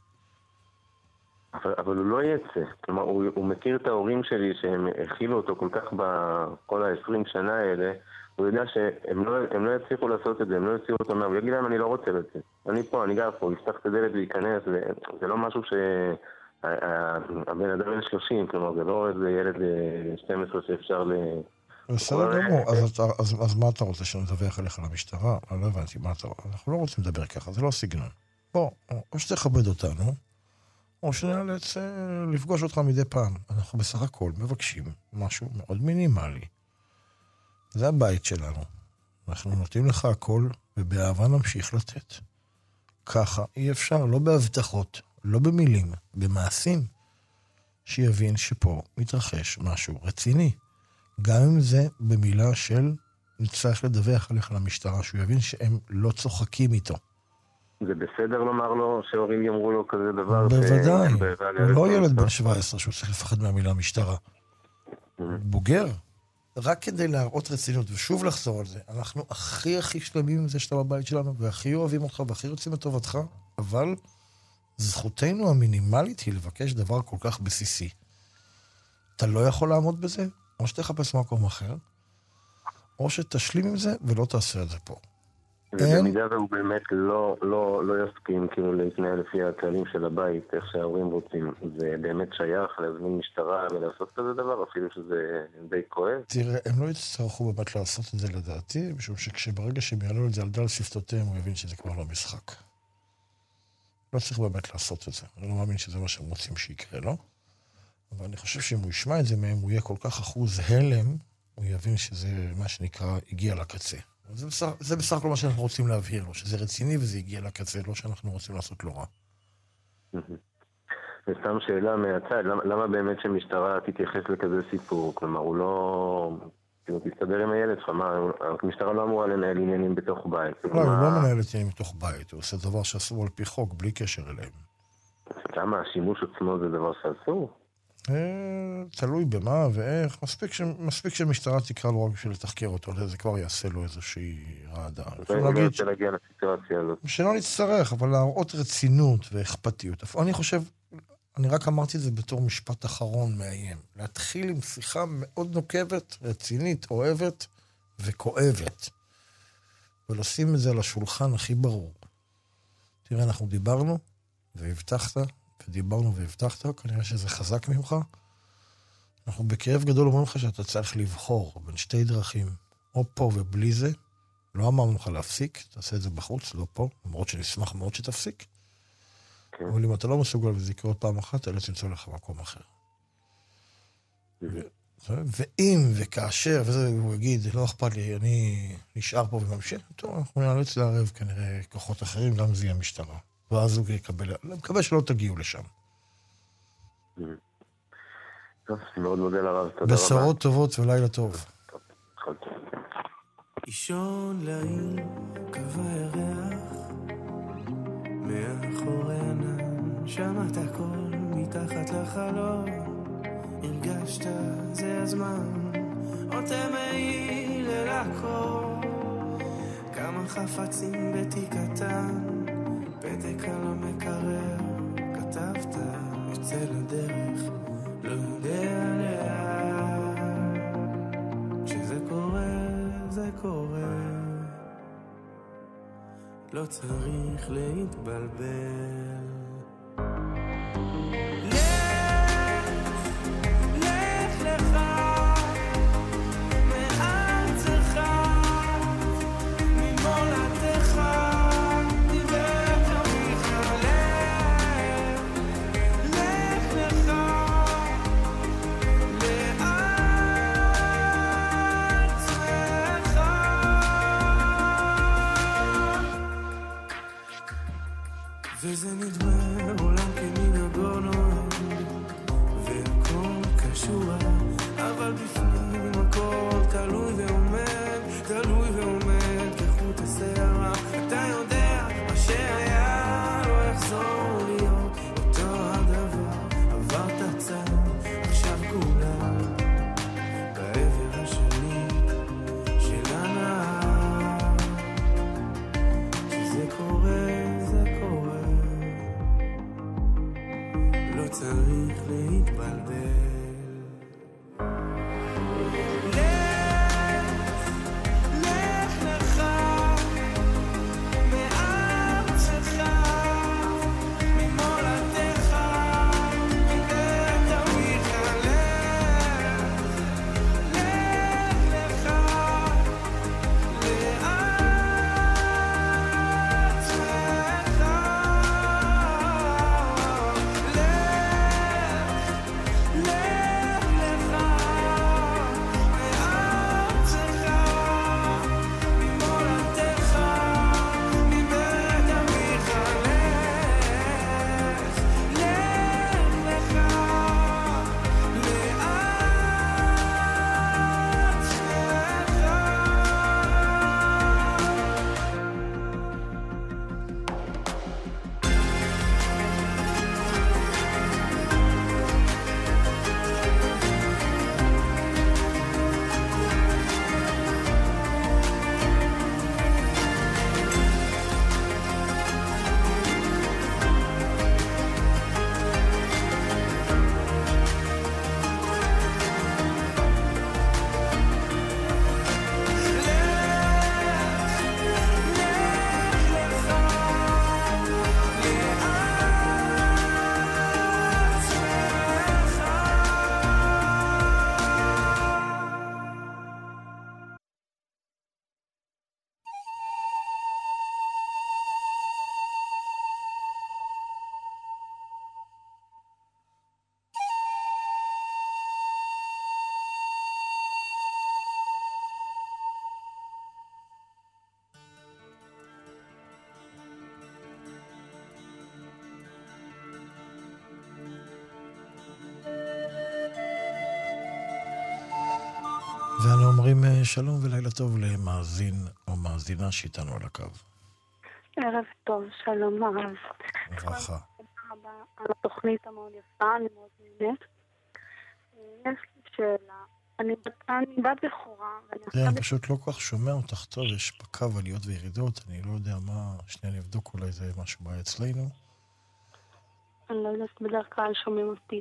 אבל הוא לא יצא. כלומר, הוא מכיר את ההורים שלי שהם הכילו אותו כל כך בכל ה-20 שנה האלה, הוא יודע שהם לא יצליחו לעשות את זה, הם לא יצליחו אותו מה, הוא יגיד להם, אני לא רוצה לצאת. אני פה, אני גר פה, הוא יפתח את הדלת וייכנס, זה לא משהו שהבן אדם בן 30, כלומר, זה לא איזה ילד 12 שאפשר בסדר גמור, אז מה אתה רוצה שנדווח אליך למשטרה? לא הבנתי, מה אתה רוצה? אנחנו לא רוצים לדבר ככה, זה לא סגנון. בוא, או שתכבד אותנו, או שנאלץ לפגוש אותך מדי פעם. אנחנו בסך הכל מבקשים משהו מאוד מינימלי. זה הבית שלנו. אנחנו נותנים לך הכל, ובאהבה נמשיך לתת. ככה אי אפשר, לא בהבטחות, לא במילים, במעשים, שיבין שפה מתרחש משהו רציני. גם אם זה במילה של נצטרך לדווח עליך למשטרה, שהוא יבין שהם לא צוחקים איתו. זה בסדר לומר לו שהורים יאמרו לו כזה דבר? בוודאי. הוא לא ילד בן 17 שהוא צריך לפחד מהמילה משטרה. בוגר. רק כדי להראות רצינות, ושוב לחזור על זה, אנחנו הכי שלמים עם זה שאתה בבית שלנו, והכי אוהבים אותך, והכי רוצים את טובתך, אבל זכותנו המינימלית היא לבקש דבר כל כך בסיסי. אתה לא יכול לעמוד בזה, או שתחפש מקום אחר, או שתשלים עם זה ולא תעשה את זה פה. ובמידה והוא באמת לא יסכים כאילו להתנהל לפי הכללים של הבית, איך שההורים רוצים, זה באמת שייך להזמין משטרה ולעשות כזה דבר, אפילו שזה די כואב. תראה, הם לא יצטרכו באמת לעשות את זה לדעתי, משום שכשברגע שהם יעלו את זה על דל שפתותיהם, הוא יבין שזה כבר לא משחק. לא צריך באמת לעשות את זה. אני לא מאמין שזה מה שהם רוצים שיקרה, לא? אבל אני חושב שאם הוא ישמע את זה מהם, הוא יהיה כל כך אחוז הלם, הוא יבין שזה מה שנקרא הגיע לקצה. זה בסך הכל מה שאנחנו רוצים להבהיר לו, שזה רציני וזה הגיע לקצה, לא שאנחנו רוצים לעשות לא רע. וסתם שאלה מהצד, למה באמת שמשטרה תתייחס לכזה סיפור? כלומר, הוא לא... כאילו, תסתדר עם הילד שלך, מה, המשטרה לא אמורה לנהל עניינים בתוך בית. לא, הוא לא מנהל עניינים בתוך בית, הוא עושה דבר שאסור על פי חוק, בלי קשר אליהם. למה השימוש עצמו זה דבר שאסור? תלוי במה ואיך, מספיק שמשטרה תקרא לו רק בשביל לתחקר אותו, זה כבר יעשה לו איזושהי רעדה. אני לא רוצה להגיע לסיטואציה הזאת. שלא נצטרך, אבל להראות רצינות ואכפתיות. אני חושב, אני רק אמרתי את זה בתור משפט אחרון מאיים. להתחיל עם שיחה מאוד נוקבת, רצינית, אוהבת וכואבת. ולשים את זה על השולחן הכי ברור. תראה, אנחנו דיברנו והבטחת, ודיברנו והבטחת, כנראה שזה חזק ממך. אנחנו בכאב גדול אומרים לך שאתה צריך לבחור בין שתי דרכים, או פה ובלי זה. לא אמרנו לך להפסיק, תעשה את זה בחוץ, לא פה, למרות שנשמח מאוד שתפסיק. כן. אבל אם אתה לא מסוגל וזה יקרה עוד פעם אחת, אלה תמצוא לך מקום אחר. ואם וכאשר, וזה הוא יגיד, לא אכפת לי, אני נשאר פה וממשיך, טוב, אנחנו נאלץ לערב כנראה כוחות אחרים, גם זה יהיה משטרה. ואז הוא יקבל, אני מקווה שלא תגיעו לשם. טוב, אני מאוד מודה לרב, תודה רבה. בשורות טובות ולילה טוב. אישון לעיר, קבע ירח, מאחורי ענן, שמעת הכל מתחת לחלום, הרגשת זה הזמן, עוד תמעיל אל הכל, כמה חפצים בתיק קטן, פתק על המקרר, כתבת, יוצא לדרך, לא יודע לאן, כשזה קורה, זה קורה, לא צריך להתבלבל. וזה נדמה עולם כמנהגו נוהג, והכל קשור, אבל בפנים הכל תלוי ועומד, תלוי ועומד כחוט השערה. אתה יודע מה שהיה לא יחזור להיות אותו הדבר, עברת צד, עכשיו כולה בעבר השני של הנהר. שזה קורה, זה קורה, לא צריך להתבלבל. ואנו אומרים שלום ולילה טוב למאזין או מאזינה שאיתנו על הקו. ערב טוב, שלום הרב. ברכה. תודה רבה על התוכנית המאוד יפה, אני מאוד נהנית. יש לי שאלה, אני בת בכורה. אני פשוט לא כל כך שומע אותך טוב, יש בקו עליות וירידות, אני לא יודע מה, שנייה נבדוק אולי זה משהו בא אצלנו. אני לא יודעת, בדרך כלל שומעים אותי.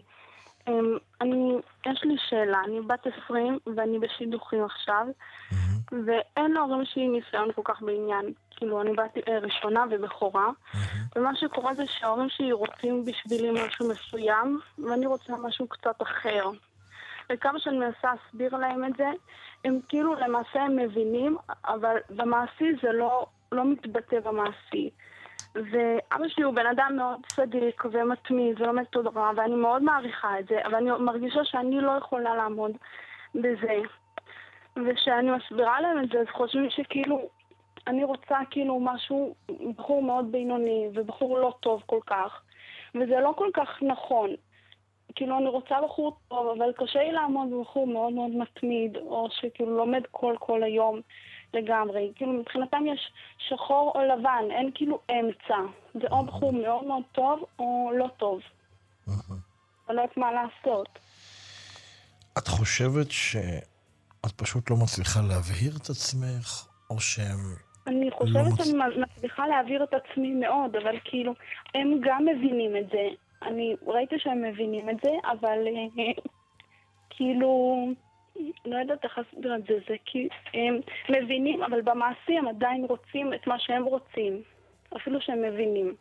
יש לי שאלה, אני בת 20 ואני בשידוכים עכשיו, ואין להורים שלי ניסיון כל כך בעניין, כאילו אני בת ראשונה ובכורה, ומה שקורה זה שההורים שלי רוצים בשבילי משהו מסוים, ואני רוצה משהו קצת אחר. וכמה שאני מנסה להסביר להם את זה, הם כאילו למעשה הם מבינים, אבל במעשי זה לא מתבטא במעשי. ואבא שלי הוא בן אדם מאוד צדיק ומתמיד ולומד תורה, ואני מאוד מעריכה את זה, אבל אני מרגישה שאני לא יכולה לעמוד בזה. ושאני מסבירה להם את זה, אז חושבים שכאילו, אני רוצה כאילו משהו, בחור מאוד בינוני, ובחור לא טוב כל כך. וזה לא כל כך נכון. כאילו אני רוצה בחור טוב, אבל קשה לי לעמוד בחור מאוד מאוד מתמיד, או שכאילו לומד כל היום. לגמרי, כאילו מבחינתם יש שחור או לבן, אין כאילו אמצע. זה או בחור מאוד מאוד טוב או לא טוב. אני לא יודעת מה לעשות. את חושבת שאת פשוט לא מצליחה להבהיר את עצמך, או שהם... אני חושבת שאני מצליחה להבהיר את עצמי מאוד, אבל כאילו, הם גם מבינים את זה. אני ראיתי שהם מבינים את זה, אבל כאילו... לא יודעת איך להסביר את זה, זה כי הם מבינים, אבל במעשי הם עדיין רוצים את מה שהם רוצים, אפילו שהם מבינים.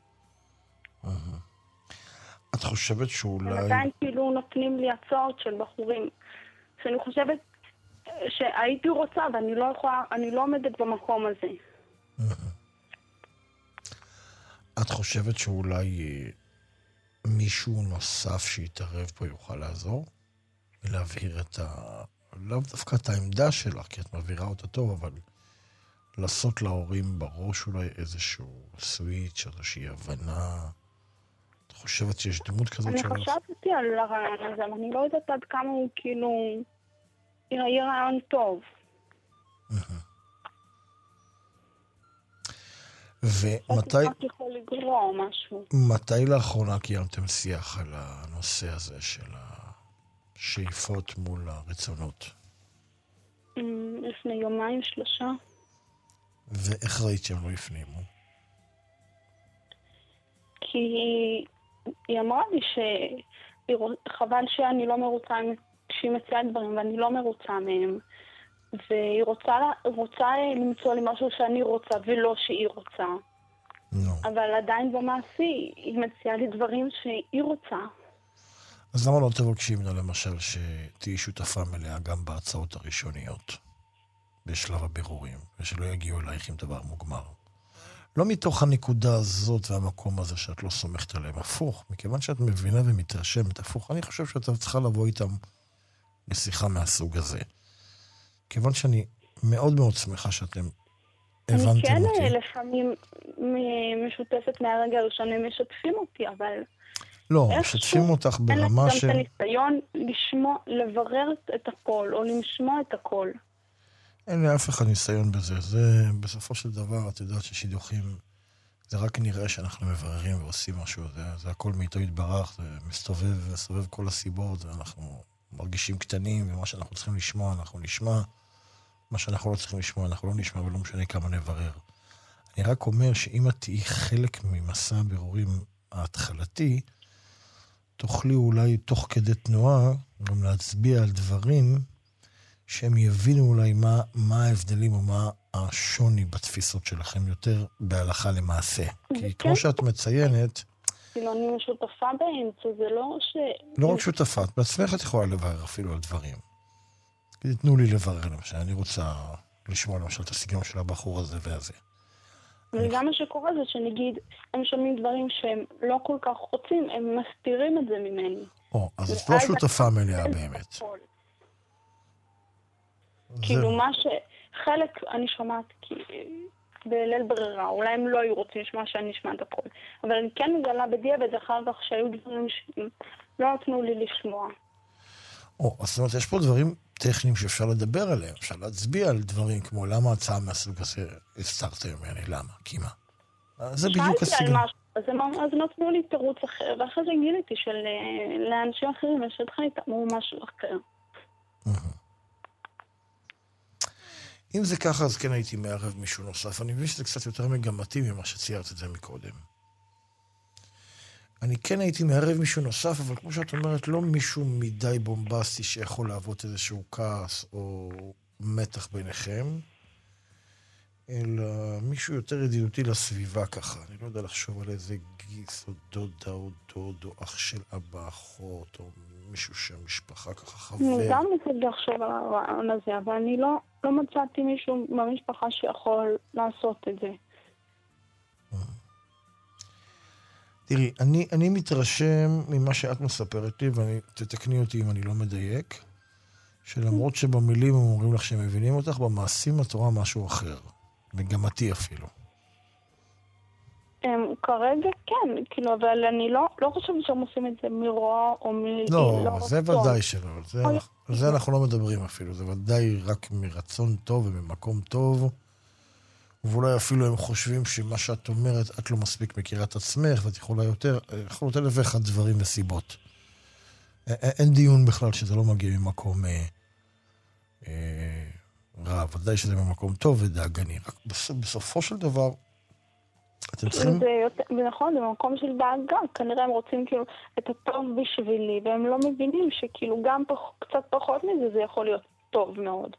את חושבת שאולי... הם עדיין כאילו נותנים לי הצעות של בחורים, שאני חושבת שהייתי רוצה, ואני לא יכולה, אני לא עומדת במקום הזה. את חושבת שאולי מישהו נוסף שיתערב פה יוכל לעזור? ולהבהיר את לאו דווקא את העמדה שלך, כי את מבהירה אותה טוב, אבל לעשות להורים בראש אולי איזשהו סוויץ', איזושהי הבנה? את חושבת שיש דמות כזאת אני חשבתי על הרעיון הזה, אבל אני לא יודעת עד כמה הוא כאילו יהיה רעיון טוב. ומתי... רק יכול לגרוע משהו. מתי לאחרונה קיימתם שיח על הנושא הזה של השאיפות מול הרצונות? לפני יומיים, 3. ואיך ראית שהם לא הפנימו? כי היא אמרה לי שחבל שאני לא מרוצה כשהיא מציעה דברים ואני לא מרוצה מהם. והיא רוצה למצוא לי משהו שאני רוצה ולא שהיא רוצה. אבל עדיין במעשי היא מציעה לי דברים שהיא רוצה. אז למה לא תבקשי ממנה למשל שתהיי שותפה מלאה גם בהצעות הראשוניות בשלב הבירורים, ושלא יגיעו אלייך עם דבר מוגמר? לא מתוך הנקודה הזאת והמקום הזה שאת לא סומכת עליהם, הפוך, מכיוון שאת מבינה ומתרשמת, הפוך, אני חושב שאתה צריכה לבוא איתם לשיחה מהסוג הזה. כיוון שאני מאוד מאוד שמחה שאתם הבנתם אותי. אני כן לפעמים משותפת מהרגע הראשון, הם משתפים אותי, אבל... לא, משתפים אותך ברמה ש... אין לי גם את הניסיון לשמוע, לברר את הכל, או לשמוע את הכל. אין לי אף אחד ניסיון בזה. זה בסופו של דבר, את יודעת ששידוכים, זה רק נראה שאנחנו מבררים ועושים משהו. זה הכל מאיתו יתברך, זה מסתובב כל הסיבות, ואנחנו מרגישים קטנים, ומה שאנחנו צריכים לשמוע, אנחנו נשמע. מה שאנחנו לא צריכים לשמוע, אנחנו לא נשמע, ולא משנה כמה נברר. אני רק אומר שאם את תהיי חלק ממסע הבירורים ההתחלתי, תוכלי אולי תוך כדי תנועה גם להצביע על דברים שהם יבינו אולי מה ההבדלים או מה השוני בתפיסות שלכם יותר בהלכה למעשה. כי כמו שאת מציינת... כאילו אני שותפה באמצע, זה לא ש... לא רק שותפה, את בעצמך את יכולה לברר אפילו על דברים. תנו לי לברר למשל, אני רוצה לשמוע למשל את הסגנון של הבחור הזה והזה. וגם מה שקורה זה שנגיד, הם שומעים דברים שהם לא כל כך רוצים, הם מסתירים את זה ממני. אז את לא שותפה מלאה באמת. כאילו מה שחלק אני שומעת בליל ברירה, אולי הם לא היו רוצים לשמוע שאני אשמע את הכל. אבל אני כן מגלה בדיעבד אחר כך שהיו דברים שלא נתנו לי לשמוע. זאת אומרת, יש פה דברים טכניים שאפשר לדבר עליהם, אפשר להצביע על דברים כמו למה הצעה מהסוג הזה הסתרת ממני, למה? כי מה? זה בדיוק הסגנון. אז נתנו לי תירוץ אחר, ואחרי זה גיליתי שלאנשים אחרים יש התחלית אמרו משהו אחר. אם זה ככה, אז כן הייתי מערב מישהו נוסף. אני מבין שזה קצת יותר מגמתי ממה שציירת את זה מקודם. אני כן הייתי מערב מישהו נוסף, אבל כמו שאת אומרת, לא מישהו מדי בומבסטי שיכול להוות איזשהו כעס או מתח ביניכם, אלא מישהו יותר ידידותי לסביבה ככה. אני לא יודע לחשוב על איזה גיס או דודה או דוד או אח של אבא, אחות, או מישהו שהמשפחה ככה חבר. אני גם ניסיתי לחשוב על הרעיון הזה, אבל אני לא מצאתי מישהו במשפחה שיכול לעשות את זה. תראי, אני מתרשם ממה שאת מספרת לי, ותתקני אותי אם אני לא מדייק, שלמרות שבמילים הם אומרים לך שהם מבינים אותך, במעשים את רואה משהו אחר, מגמתי אפילו. כרגע כן, כאילו, אבל אני לא חושבת שהם עושים את זה מרוע או לא, זה ודאי שלא, על זה אנחנו לא מדברים אפילו, זה ודאי רק מרצון טוב וממקום טוב, ואולי אפילו הם חושבים שמה שאת אומרת, את לא מספיק מכירה את עצמך, ואת יכולה יותר, יכולות אלף ואחד דברים וסיבות. אין דיון בכלל שזה לא מגיע ממקום רע, ודאי שזה ממקום טוב ודאגני. רק בסופו של דבר, אתם צריכים... נכון, זה במקום של דאגה. כנראה הם רוצים כאילו את הטוב בשבילי, והם לא מבינים שכאילו גם קצת פחות מזה, זה יכול להיות טוב מאוד.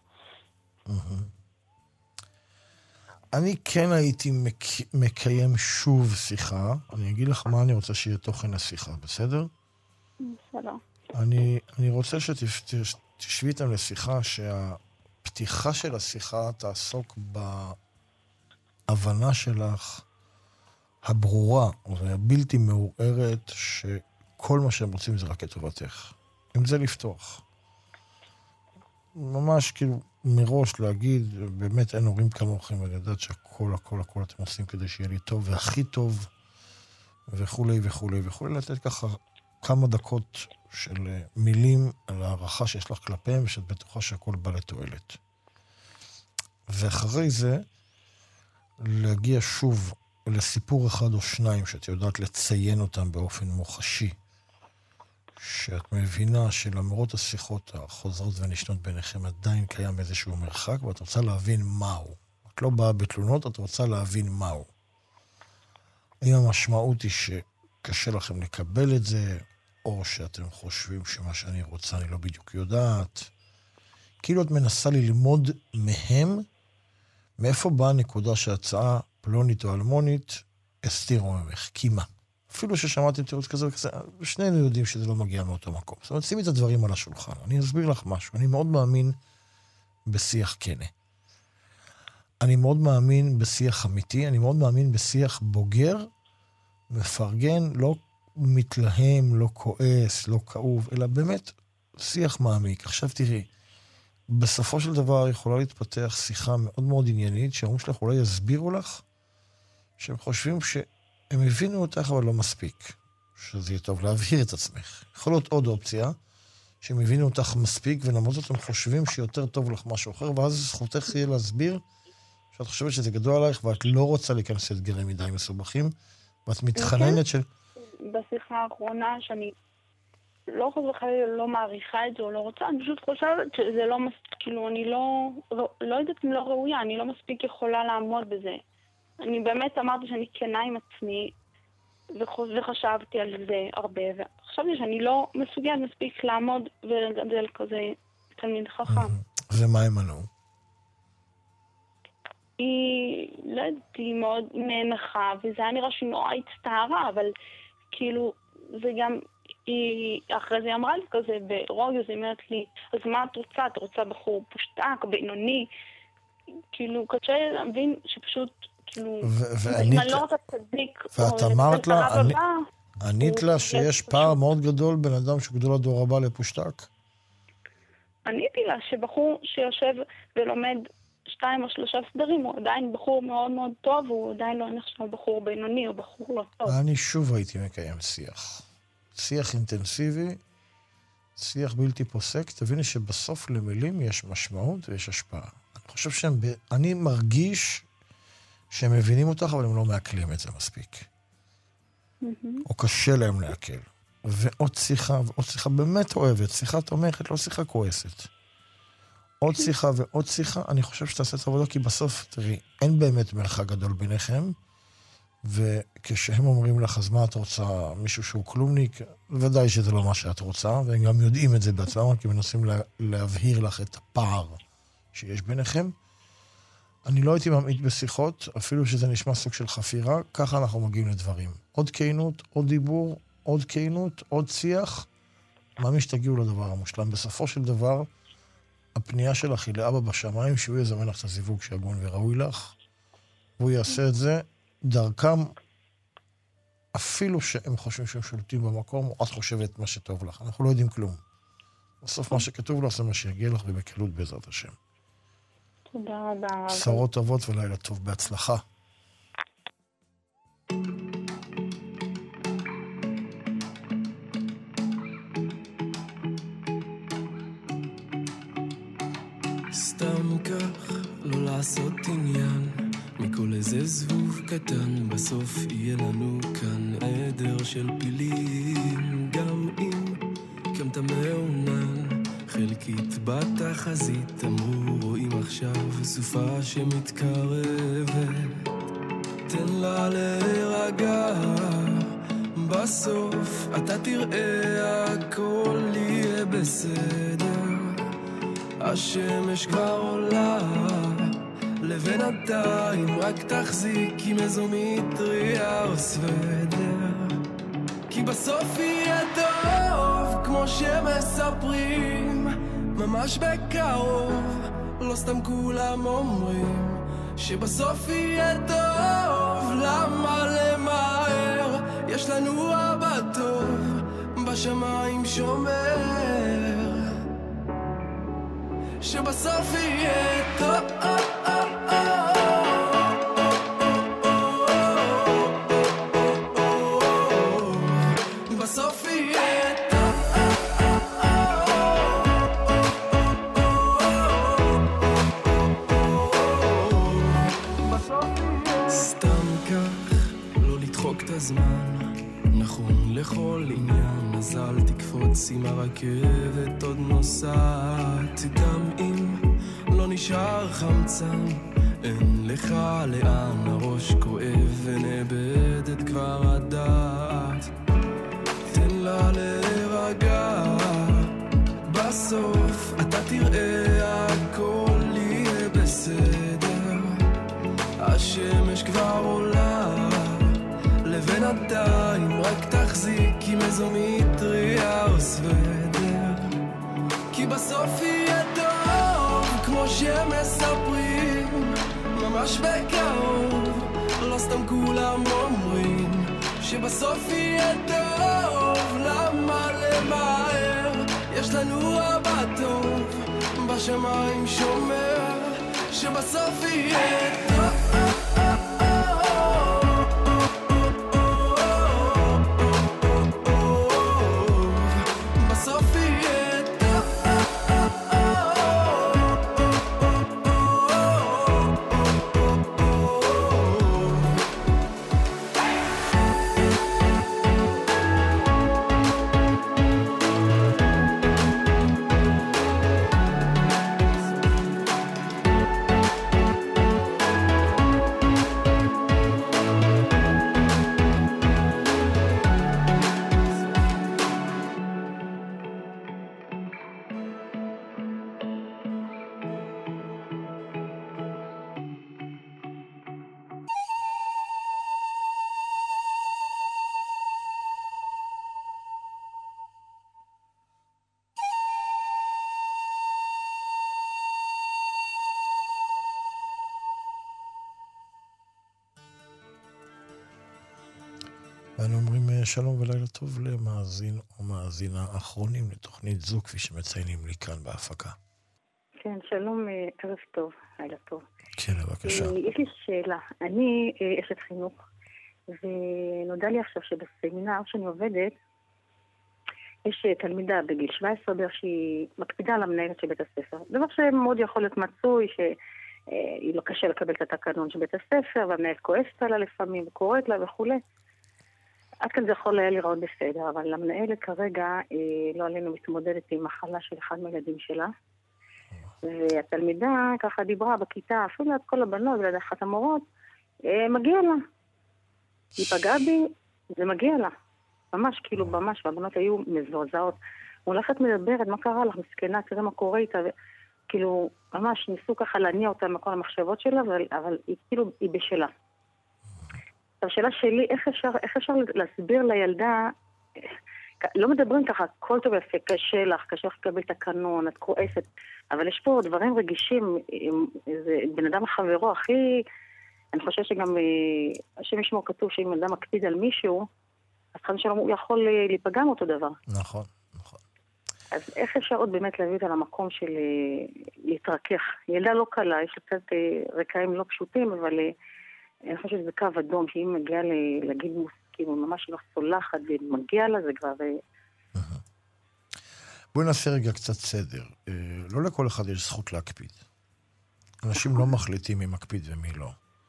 אני כן הייתי מקיים שוב שיחה. אני אגיד לך מה אני רוצה שיהיה תוכן השיחה, בסדר? בסדר. אני רוצה שתשבי איתם לשיחה, שהפתיחה של השיחה תעסוק בהבנה שלך הברורה והבלתי מעורערת שכל מה שהם רוצים זה רק את טובתך. אם זה לפתוח. ממש כאילו מראש להגיד, באמת אין הורים כמוכם, ואני יודעת שהכל, הכל, הכל אתם עושים כדי שיהיה לי טוב, והכי טוב, וכולי וכולי וכולי, לתת ככה כמה דקות של מילים על הערכה שיש לך כלפיהם, ושאת בטוחה שהכל בא לתועלת. ואחרי זה, להגיע שוב לסיפור אחד או שניים, שאת יודעת לציין אותם באופן מוחשי, שאת מבינה שלמרות השיחות החוזרות ונשנות ביניכם עדיין קיים איזשהו מרחק, ואת רוצה להבין מהו. את לא באה בתלונות, את רוצה להבין מהו. אם המשמעות היא שקשה לכם לקבל את זה, או שאתם חושבים שמה שאני רוצה אני לא בדיוק יודעת, כאילו את מנסה ללמוד מהם, מאיפה באה הנקודה שההצעה פלונית או אלמונית הסתירו ממך, כי מה? אפילו ששמעתם תירוץ כזה וכזה, שנינו יודעים שזה לא מגיע מאותו מקום. זאת אומרת, שימי את הדברים על השולחן. אני אסביר לך משהו. אני מאוד מאמין בשיח כנה. אני מאוד מאמין בשיח אמיתי, אני מאוד מאמין בשיח בוגר, מפרגן, לא מתלהם, לא כועס, לא כאוב, אלא באמת שיח מעמיק. עכשיו תראי, בסופו של דבר יכולה להתפתח שיחה מאוד מאוד עניינית, שההורים שלך אולי יסבירו לך, שהם חושבים הם הבינו אותך, אבל לא מספיק. שזה יהיה טוב להבהיר את עצמך. יכול להיות עוד אופציה, שהם הבינו אותך מספיק, ולמרות זאת הם חושבים שיותר טוב לך משהו אחר, ואז זכותך יהיה להסביר, שאת חושבת שזה גדול עלייך, ואת לא רוצה להיכנס לאתגרים מדי מסובכים, ואת מתחננת של... בשיחה האחרונה, שאני לא חוזר לא מעריכה את זה, או לא רוצה, אני פשוט חושבת שזה לא מספיק, כאילו, אני לא יודעת אם לא ראויה, אני לא מספיק יכולה לעמוד בזה. אני באמת אמרתי שאני כנה עם עצמי, וחשבתי על זה הרבה, וחשבתי שאני לא מסוגלת מספיק לעמוד ולגדל כזה תלמיד חכם. ומה הם ענו? היא, לא יודעת, היא מאוד נאנחה, וזה היה נראה שהיא נורא הצטערה, אבל כאילו, זה גם, היא, אחרי זה היא אמרה לי כזה, ברוגז, היא אומרת לי, אז מה את רוצה? את רוצה בחור פושטק, בינוני? כאילו, קשה להבין שפשוט, כאילו, ואת אמרת לה, ענית לה שיש פער מאוד גדול בין אדם שגדול הדור הבא לפושטק? עניתי לה שבחור שיושב ולומד 2 או 3 סדרים הוא עדיין בחור מאוד מאוד טוב, הוא עדיין לא נחשב בחור בינוני או בחור לא טוב. אני שוב הייתי מקיים שיח אינטנסיבי, שיח בלתי פוסק. תביני שבסוף למילים יש משמעות ויש השפעה. אני חושב אני מרגיש שהם מבינים אותך, אבל הם לא מעכלים את זה מספיק. או קשה להם לעכל. ועוד שיחה, ועוד שיחה באמת אוהבת, שיחה תומכת, לא שיחה כועסת. עוד שיחה ועוד שיחה, אני חושב שתעשה את העבודה, כי בסוף, תראי, אין באמת מרחק גדול ביניכם, וכשהם אומרים לך, אז מה את רוצה, מישהו שהוא כלומניק, ודאי שזה לא מה שאת רוצה, והם גם יודעים את זה בעצמם, כי מנסים להבהיר לך את הפער שיש ביניכם. אני לא הייתי ממעיט בשיחות, אפילו שזה נשמע סוג של חפירה, ככה אנחנו מגיעים לדברים. עוד כינות, עוד דיבור, עוד כינות, עוד שיח, מאמין שתגיעו לדבר המושלם. בסופו של דבר, הפנייה שלך היא לאבא בשמיים, שהוא יזמן לך את הזיווג שהגון וראוי לך, והוא יעשה את זה דרכם, אפילו שהם חושבים שהם שולטים במקום, או את חושבת מה שטוב לך. אנחנו לא יודעים כלום. בסוף מה שכתוב לך זה מה שיגיע לך ובקלות בעזרת השם. תודה רבה. בשורות טובות ולילה טוב. בהצלחה. סתם כך, לא לעשות עניין מכל איזה זבוב קטן, בסוף יהיה לנו כאן עדר של פילים. גם אם קמת מעונן חלקית בתחזית, אמרו רואים עכשיו סופה שמתקרבת, תן לה להירגע, בסוף אתה תראה הכל יהיה בסדר. השמש כבר עולה, לבינתיים רק תחזיק עם איזו מטריה או סוודר, כי בסוף יהיה טוב כמו שמספרים, ממש בקרוב, לא סתם כולם אומרים שבסוף יהיה טוב. למה למהר? יש לנו אבא טוב בשמיים שומר, שבסוף יהיה טוב. בסוף יהיה טוב. סתם כך, לא לדחוק את הזמן, נכון לכל עניין, אז אל תקפוץ עם הרכבת עוד נוסעת, גם אם לא נשאר חמצן, אין לך לאן, הראש כואב ונאבדת כבר הדעת, תן לה להירגע, בסוף אתה תראה הכל יהיה בסדר, השמש כבר עולה, לבינתיים רק תחזיק עם איזו מטריה או סוודר, כי בסוף יהיה טוב כמו שמספרים, ממש בקרוב, לא סתם כולם אומרים שבסוף יהיה טוב, למה למהר, יש לנו אבא טוב בשמיים שומר, שבסוף יהיה טוב. ואנו אומרים שלום ולילה טוב למאזין או מאזינה האחרונים לתוכנית זו, כפי שמציינים לי כאן בהפקה. כן, שלום, ערב טוב, לילה טוב. כן, בבקשה. יש לי שאלה. אני אשת חינוך, ונודע לי עכשיו שבסמינר שאני עובדת, יש תלמידה בגיל 17 בערך שהיא מקפידה על המנהלת של בית הספר. דבר שמאוד יכול להיות מצוי, שהיא לא קשה לקבל את התקנון של בית הספר, והמנהלת כועסת עליה לפעמים, וקוראת לה וכו'. עד כאן זה יכול היה לראות בסדר, אבל המנהלת כרגע לא עלינו מתמודדת עם מחלה של אחד מהילדים שלה. והתלמידה ככה דיברה בכיתה, אפילו עד כל הבנות ולעד אחת המורות, מגיע לה. היא פגעה בי, זה מגיע לה. ממש, כאילו ממש, והבנות היו מזועזעות. הולכת מדברת, מה קרה לך? מסכנה, תראה מה קורה איתה. כאילו, ממש ניסו ככה להניע אותה מכל המחשבות שלה, אבל היא כאילו, היא בשלה. השאלה שלי, איך אפשר להסביר לילדה, לא מדברים ככה, כל טוב יפה, קשה לך לקבל תקנון, את כועסת, אבל יש פה דברים רגישים, זה בן אדם החברו הכי, אני חושב שגם, השם ישמור כתוב שאם בן אדם מקפיד על מישהו, אז חד משלום הוא יכול להיפגע מאותו דבר. נכון, נכון. אז איך אפשר עוד באמת להביא אותה למקום של להתרכך? ילדה לא קלה, יש לה קצת רקעים לא פשוטים, אבל אני חושב שזה קו אדום, שאם מגיע להגיד מוסקים, הוא ממש לא סולחת, ומגיע לה, זה כבר... בואי נעשה רגע קצת סדר. לא לכל אחד יש זכות להקפיד. אנשים לא מחליטים מי מקפיד ומי לא.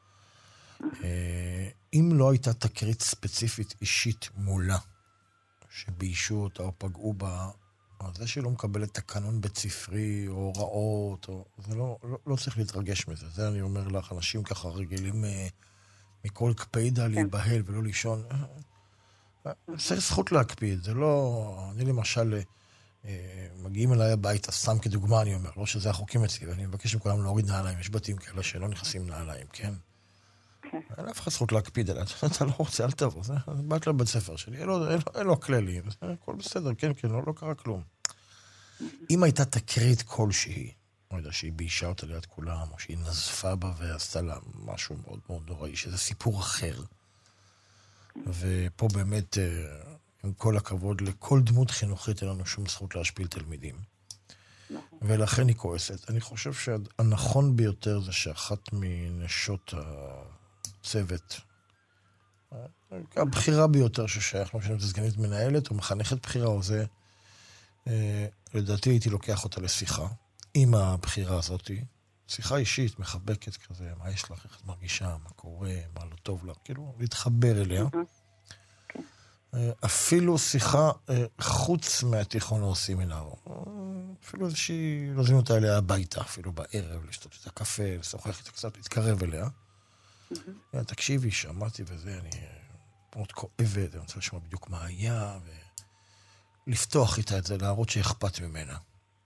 אם לא הייתה תקרית ספציפית אישית מולה, שביישו אותה או פגעו בה, אז זה שלא מקבלת תקנון בית ספרי או הוראות, זה לא צריך להתרגש מזה. זה אני אומר לך, אנשים ככה רגילים מכל קפידה להיבהל ולא לישון. צריך זכות להקפיד, זה לא... אני למשל, מגיעים אליי הביתה, סתם כדוגמה אני אומר, לא שזה החוקים אצלי, ואני מבקש מכולם להוריד נעליים, יש בתים כאלה שלא נכנסים נעליים, כן? אין אף אחד זכות להקפיד עליה, אתה לא רוצה, אל תבוא, זה באת לבית ספר שלי, אין לו כללים, הכל בסדר, כן, לא קרה כלום. אם הייתה תקרית כלשהי, לא יודע, שהיא ביישה אותה ליד כולם, או שהיא נזפה בה ועשתה לה משהו מאוד מאוד נוראי, שזה סיפור אחר, ופה באמת, עם כל הכבוד, לכל דמות חינוכית אין לנו שום זכות להשפיל תלמידים. ולכן היא כועסת. אני חושב שהנכון ביותר זה שאחת מנשות הצוות, הבחירה ביותר ששייך, לא משנה אם זה סגנית מנהלת או מחנכת בחירה או זה, לדעתי הייתי לוקח אותה לשיחה עם הבחירה הזאת, שיחה אישית, מחבקת כזה, מה יש לך, איך את מרגישה, מה קורה, מה לא טוב לה, כאילו להתחבר אליה. אפילו שיחה חוץ מהתיכון או סמינר, אפילו איזושהי, להזמין אותה אליה הביתה, אפילו בערב, לשתות את הקפה, לשוחח איתה קצת, להתקרב אליה. תקשיבי, שמעתי וזה, אני מאוד כואבת, אני רוצה לשמוע בדיוק מה היה, ולפתוח איתה את זה, להראות שאכפת ממנה.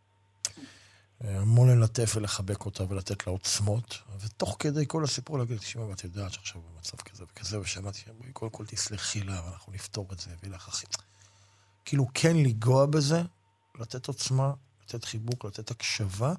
המון ללטף ולחבק אותה ולתת לה עוצמות, ותוך כדי כל הסיפור להגיד, תשמע, ואת יודעת שעכשיו במצב כזה וכזה, ושמעתי, קודם כל תסלחי לה, ואנחנו נפתור את זה, ולך אחי. כאילו כן לגוע בזה, לתת עוצמה, לתת חיבוק, לתת הקשבה,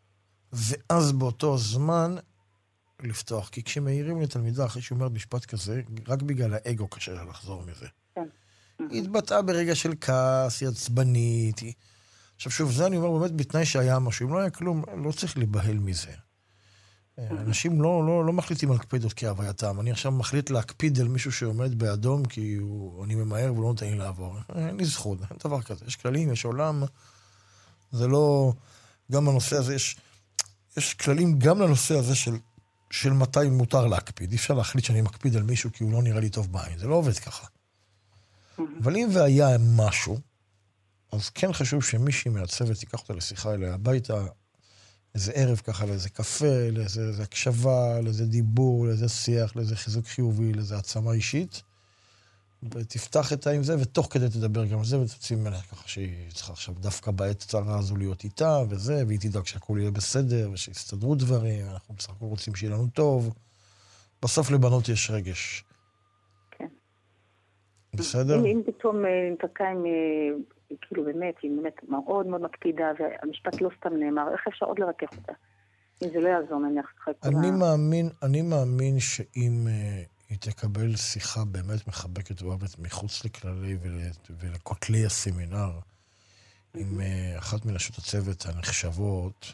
ואז באותו זמן לפתוח. כי כשמעירים לתלמידה אחרי שהיא אומרת משפט כזה, רק בגלל האגו קשה לה לחזור מזה. היא התבטאה ברגע של כעס, היא עצבנית, היא... עכשיו שוב, זה אני אומר באמת בתנאי שהיה משהו. אם לא היה כלום, לא צריך להיבהל מזה. אנשים לא מחליטים על קפידות כהווייתם. אני עכשיו מחליט להקפיד על מישהו שעומד באדום, כי אני ממהר ולא נותן לי לעבור. אין לי זכות, אין דבר כזה. יש כללים, יש עולם. זה לא... גם בנושא הזה יש כללים גם לנושא הזה של מתי מותר להקפיד. אי אפשר להחליט שאני מקפיד על מישהו כי הוא לא נראה לי טוב בעין. זה לא עובד ככה. אבל אם והיה משהו, אז כן חשוב שמישהי מהצוות ייקח אותה לשיחה אליה הביתה, איזה ערב ככה, לאיזה קפה, לאיזה הקשבה, לאיזה דיבור, לאיזה שיח, לאיזה חיזוק חיובי, לאיזה עצמה אישית, ותפתח את עם זה, ותוך כדי תדבר גם על זה, ותוציא ממנה ככה שהיא צריכה עכשיו דווקא בעת צרה הזו להיות איתה, וזה, והיא תדאג שהכל יהיה בסדר, ושיסתדרו דברים, אנחנו בסך הכל רוצים שיהיה לנו טוב. בסוף לבנות יש רגש. כן. בסדר? אם פתאום נתקע עם... כאילו באמת, היא באמת מאוד מאוד מקפידה, והמשפט לא סתם נאמר, איך אפשר עוד לרכך אותה? אם זה לא יעזור, נניח אחרי כל אני מאמין שאם היא תקבל שיחה באמת מחבקת ואוהבת מחוץ לכללי ולכותלי הסמינר, עם אחת מנשות הצוות הנחשבות,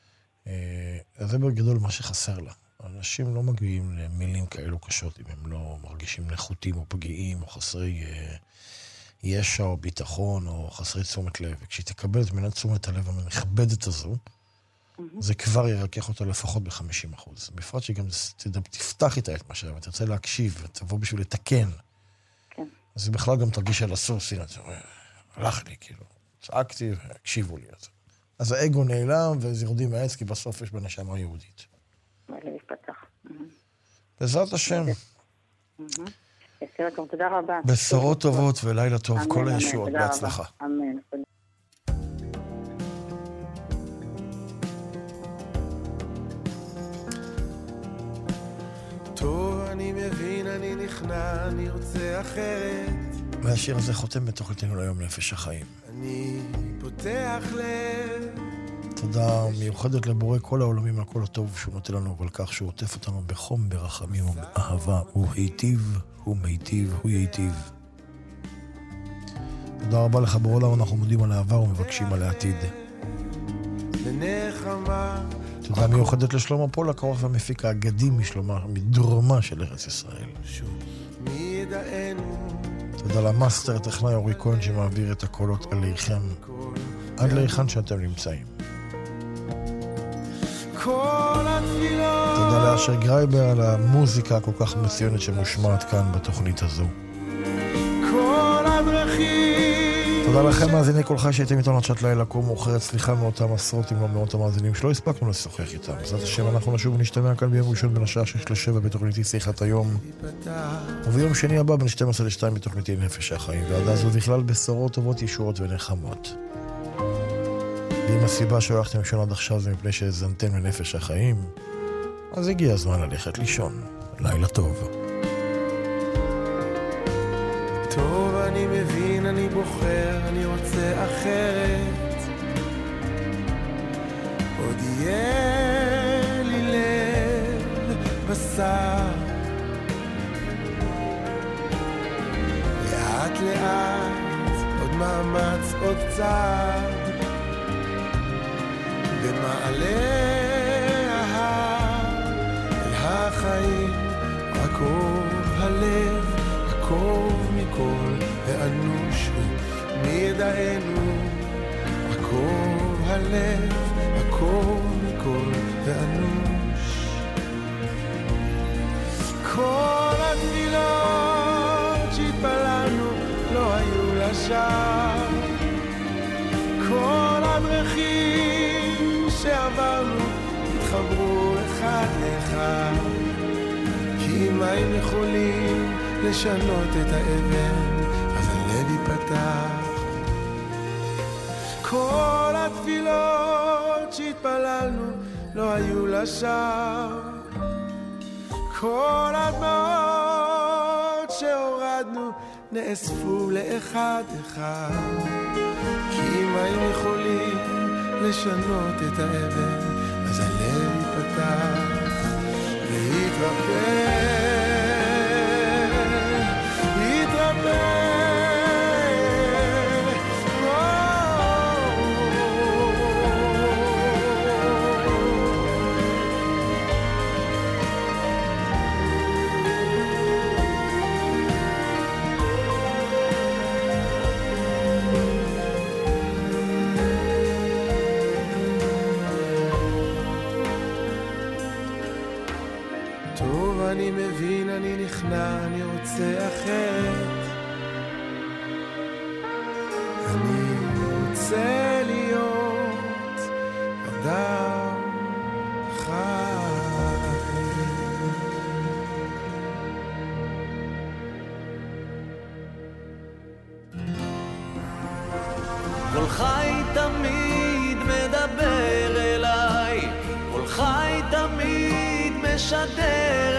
אז זה בגדול מה שחסר לה. אנשים לא מגיעים למילים כאלו קשות, אם הם לא מרגישים נחותים או פגיעים או חסרי... ישע או ביטחון או חסרי תשומת לב. וכשהיא תקבל את מנת תשומת הלב המכבדת הזו, זה כבר ירקח אותה לפחות ב-50%. בפרט שהיא גם תפתח איתה את מה שלה, ותרצה להקשיב, ותבוא בשביל לתקן. כן. אז היא בכלל גם תרגיש על הסוס, הנה, הלך לי, כאילו. צעקתי והקשיבו לי. אז האגו נעלם, וזה יורדים מהעץ, כי בסוף יש בנשמה יהודית. והלב יפתח. בעזרת השם. תודה רבה. בשורות טובות ולילה טוב, כל הישועות, בהצלחה. אמן. טוב, אני מבין, אני נכנע, אני רוצה אחרת. והשיר הזה חותם בתוכניתנו ליום נפש החיים. אני פותח לב. תודה מיוחדת לבורא כל העולמים על כל הטוב שהוא נותן לנו, ועל כך שהוא עוטף אותנו בחום, ברחמים ובאהבה. הוא היטיב, הוא מיטיב, הוא ייטיב. תודה רבה לך בורא עולם, אנחנו מודים על העבר ומבקשים על העתיד. תודה מיוחדת לשלמה פולק, העורך והמפיק האגדי מדרומה של ארץ ישראל. תודה למאסטר הטכנאי אורי כהן שמעביר את הקולות עליכם עד להיכן שאתם נמצאים. תודה לאשר גרייבר על המוזיקה הכל כך מצוינת שמושמעת כאן בתוכנית הזו. תודה לכם מאזיני כל חי שהייתם איתנו עד שעת לילה כה מאוחרת. סליחה מאותם עשרות אם לא מאות המאזינים שלא הספקנו לשוחח איתם. בעזרת השם אנחנו נשוב ונשתמע כאן ביום ראשון בין השעה 6 ל-7 בתוכניתי שיחת היום, וביום שני הבא בין 12 ל-2 בתוכניתי נפש החיים. ועד אז ובכלל בשורות טובות, ישועות ונחמות. ואם הסיבה שהלכתם לישון עד עכשיו זה מפני שהזנתם לנפש החיים, אז הגיע הזמן ללכת לישון. לילה טוב. טוב, אני מבין, אני בוחר, אני רוצה אחרת. עוד יהיה לי לב בשר, לאט לאט, עוד מאמץ, עוד צעד. במעלה ההר אל החיים, עקוב הלב, עקוב מכל האנוש הוא, מי ידענו, עקוב הלב, עקוב מכל האנוש. כל התפילות שהתפללנו לא היו לשווא, כל הדרכים שעברנו התחברו אחד לאחד, כי אם היינו יכולים לשנות את האבן אז הלב ייפתח. כל התפילות שהתפללנו לא היו לשווא, כל הדמעות שהורדנו נאספו לאחד אחד, כי אם היינו יכולים לשנות את האבן אז הלב ייפתח ויתרפא, יתרפא. אני מבין, אני נכנע, אני רוצה אחרת, אני רוצה להיות אדם חי. כל חי תמיד מדבר אליי, כל חי תמיד משדר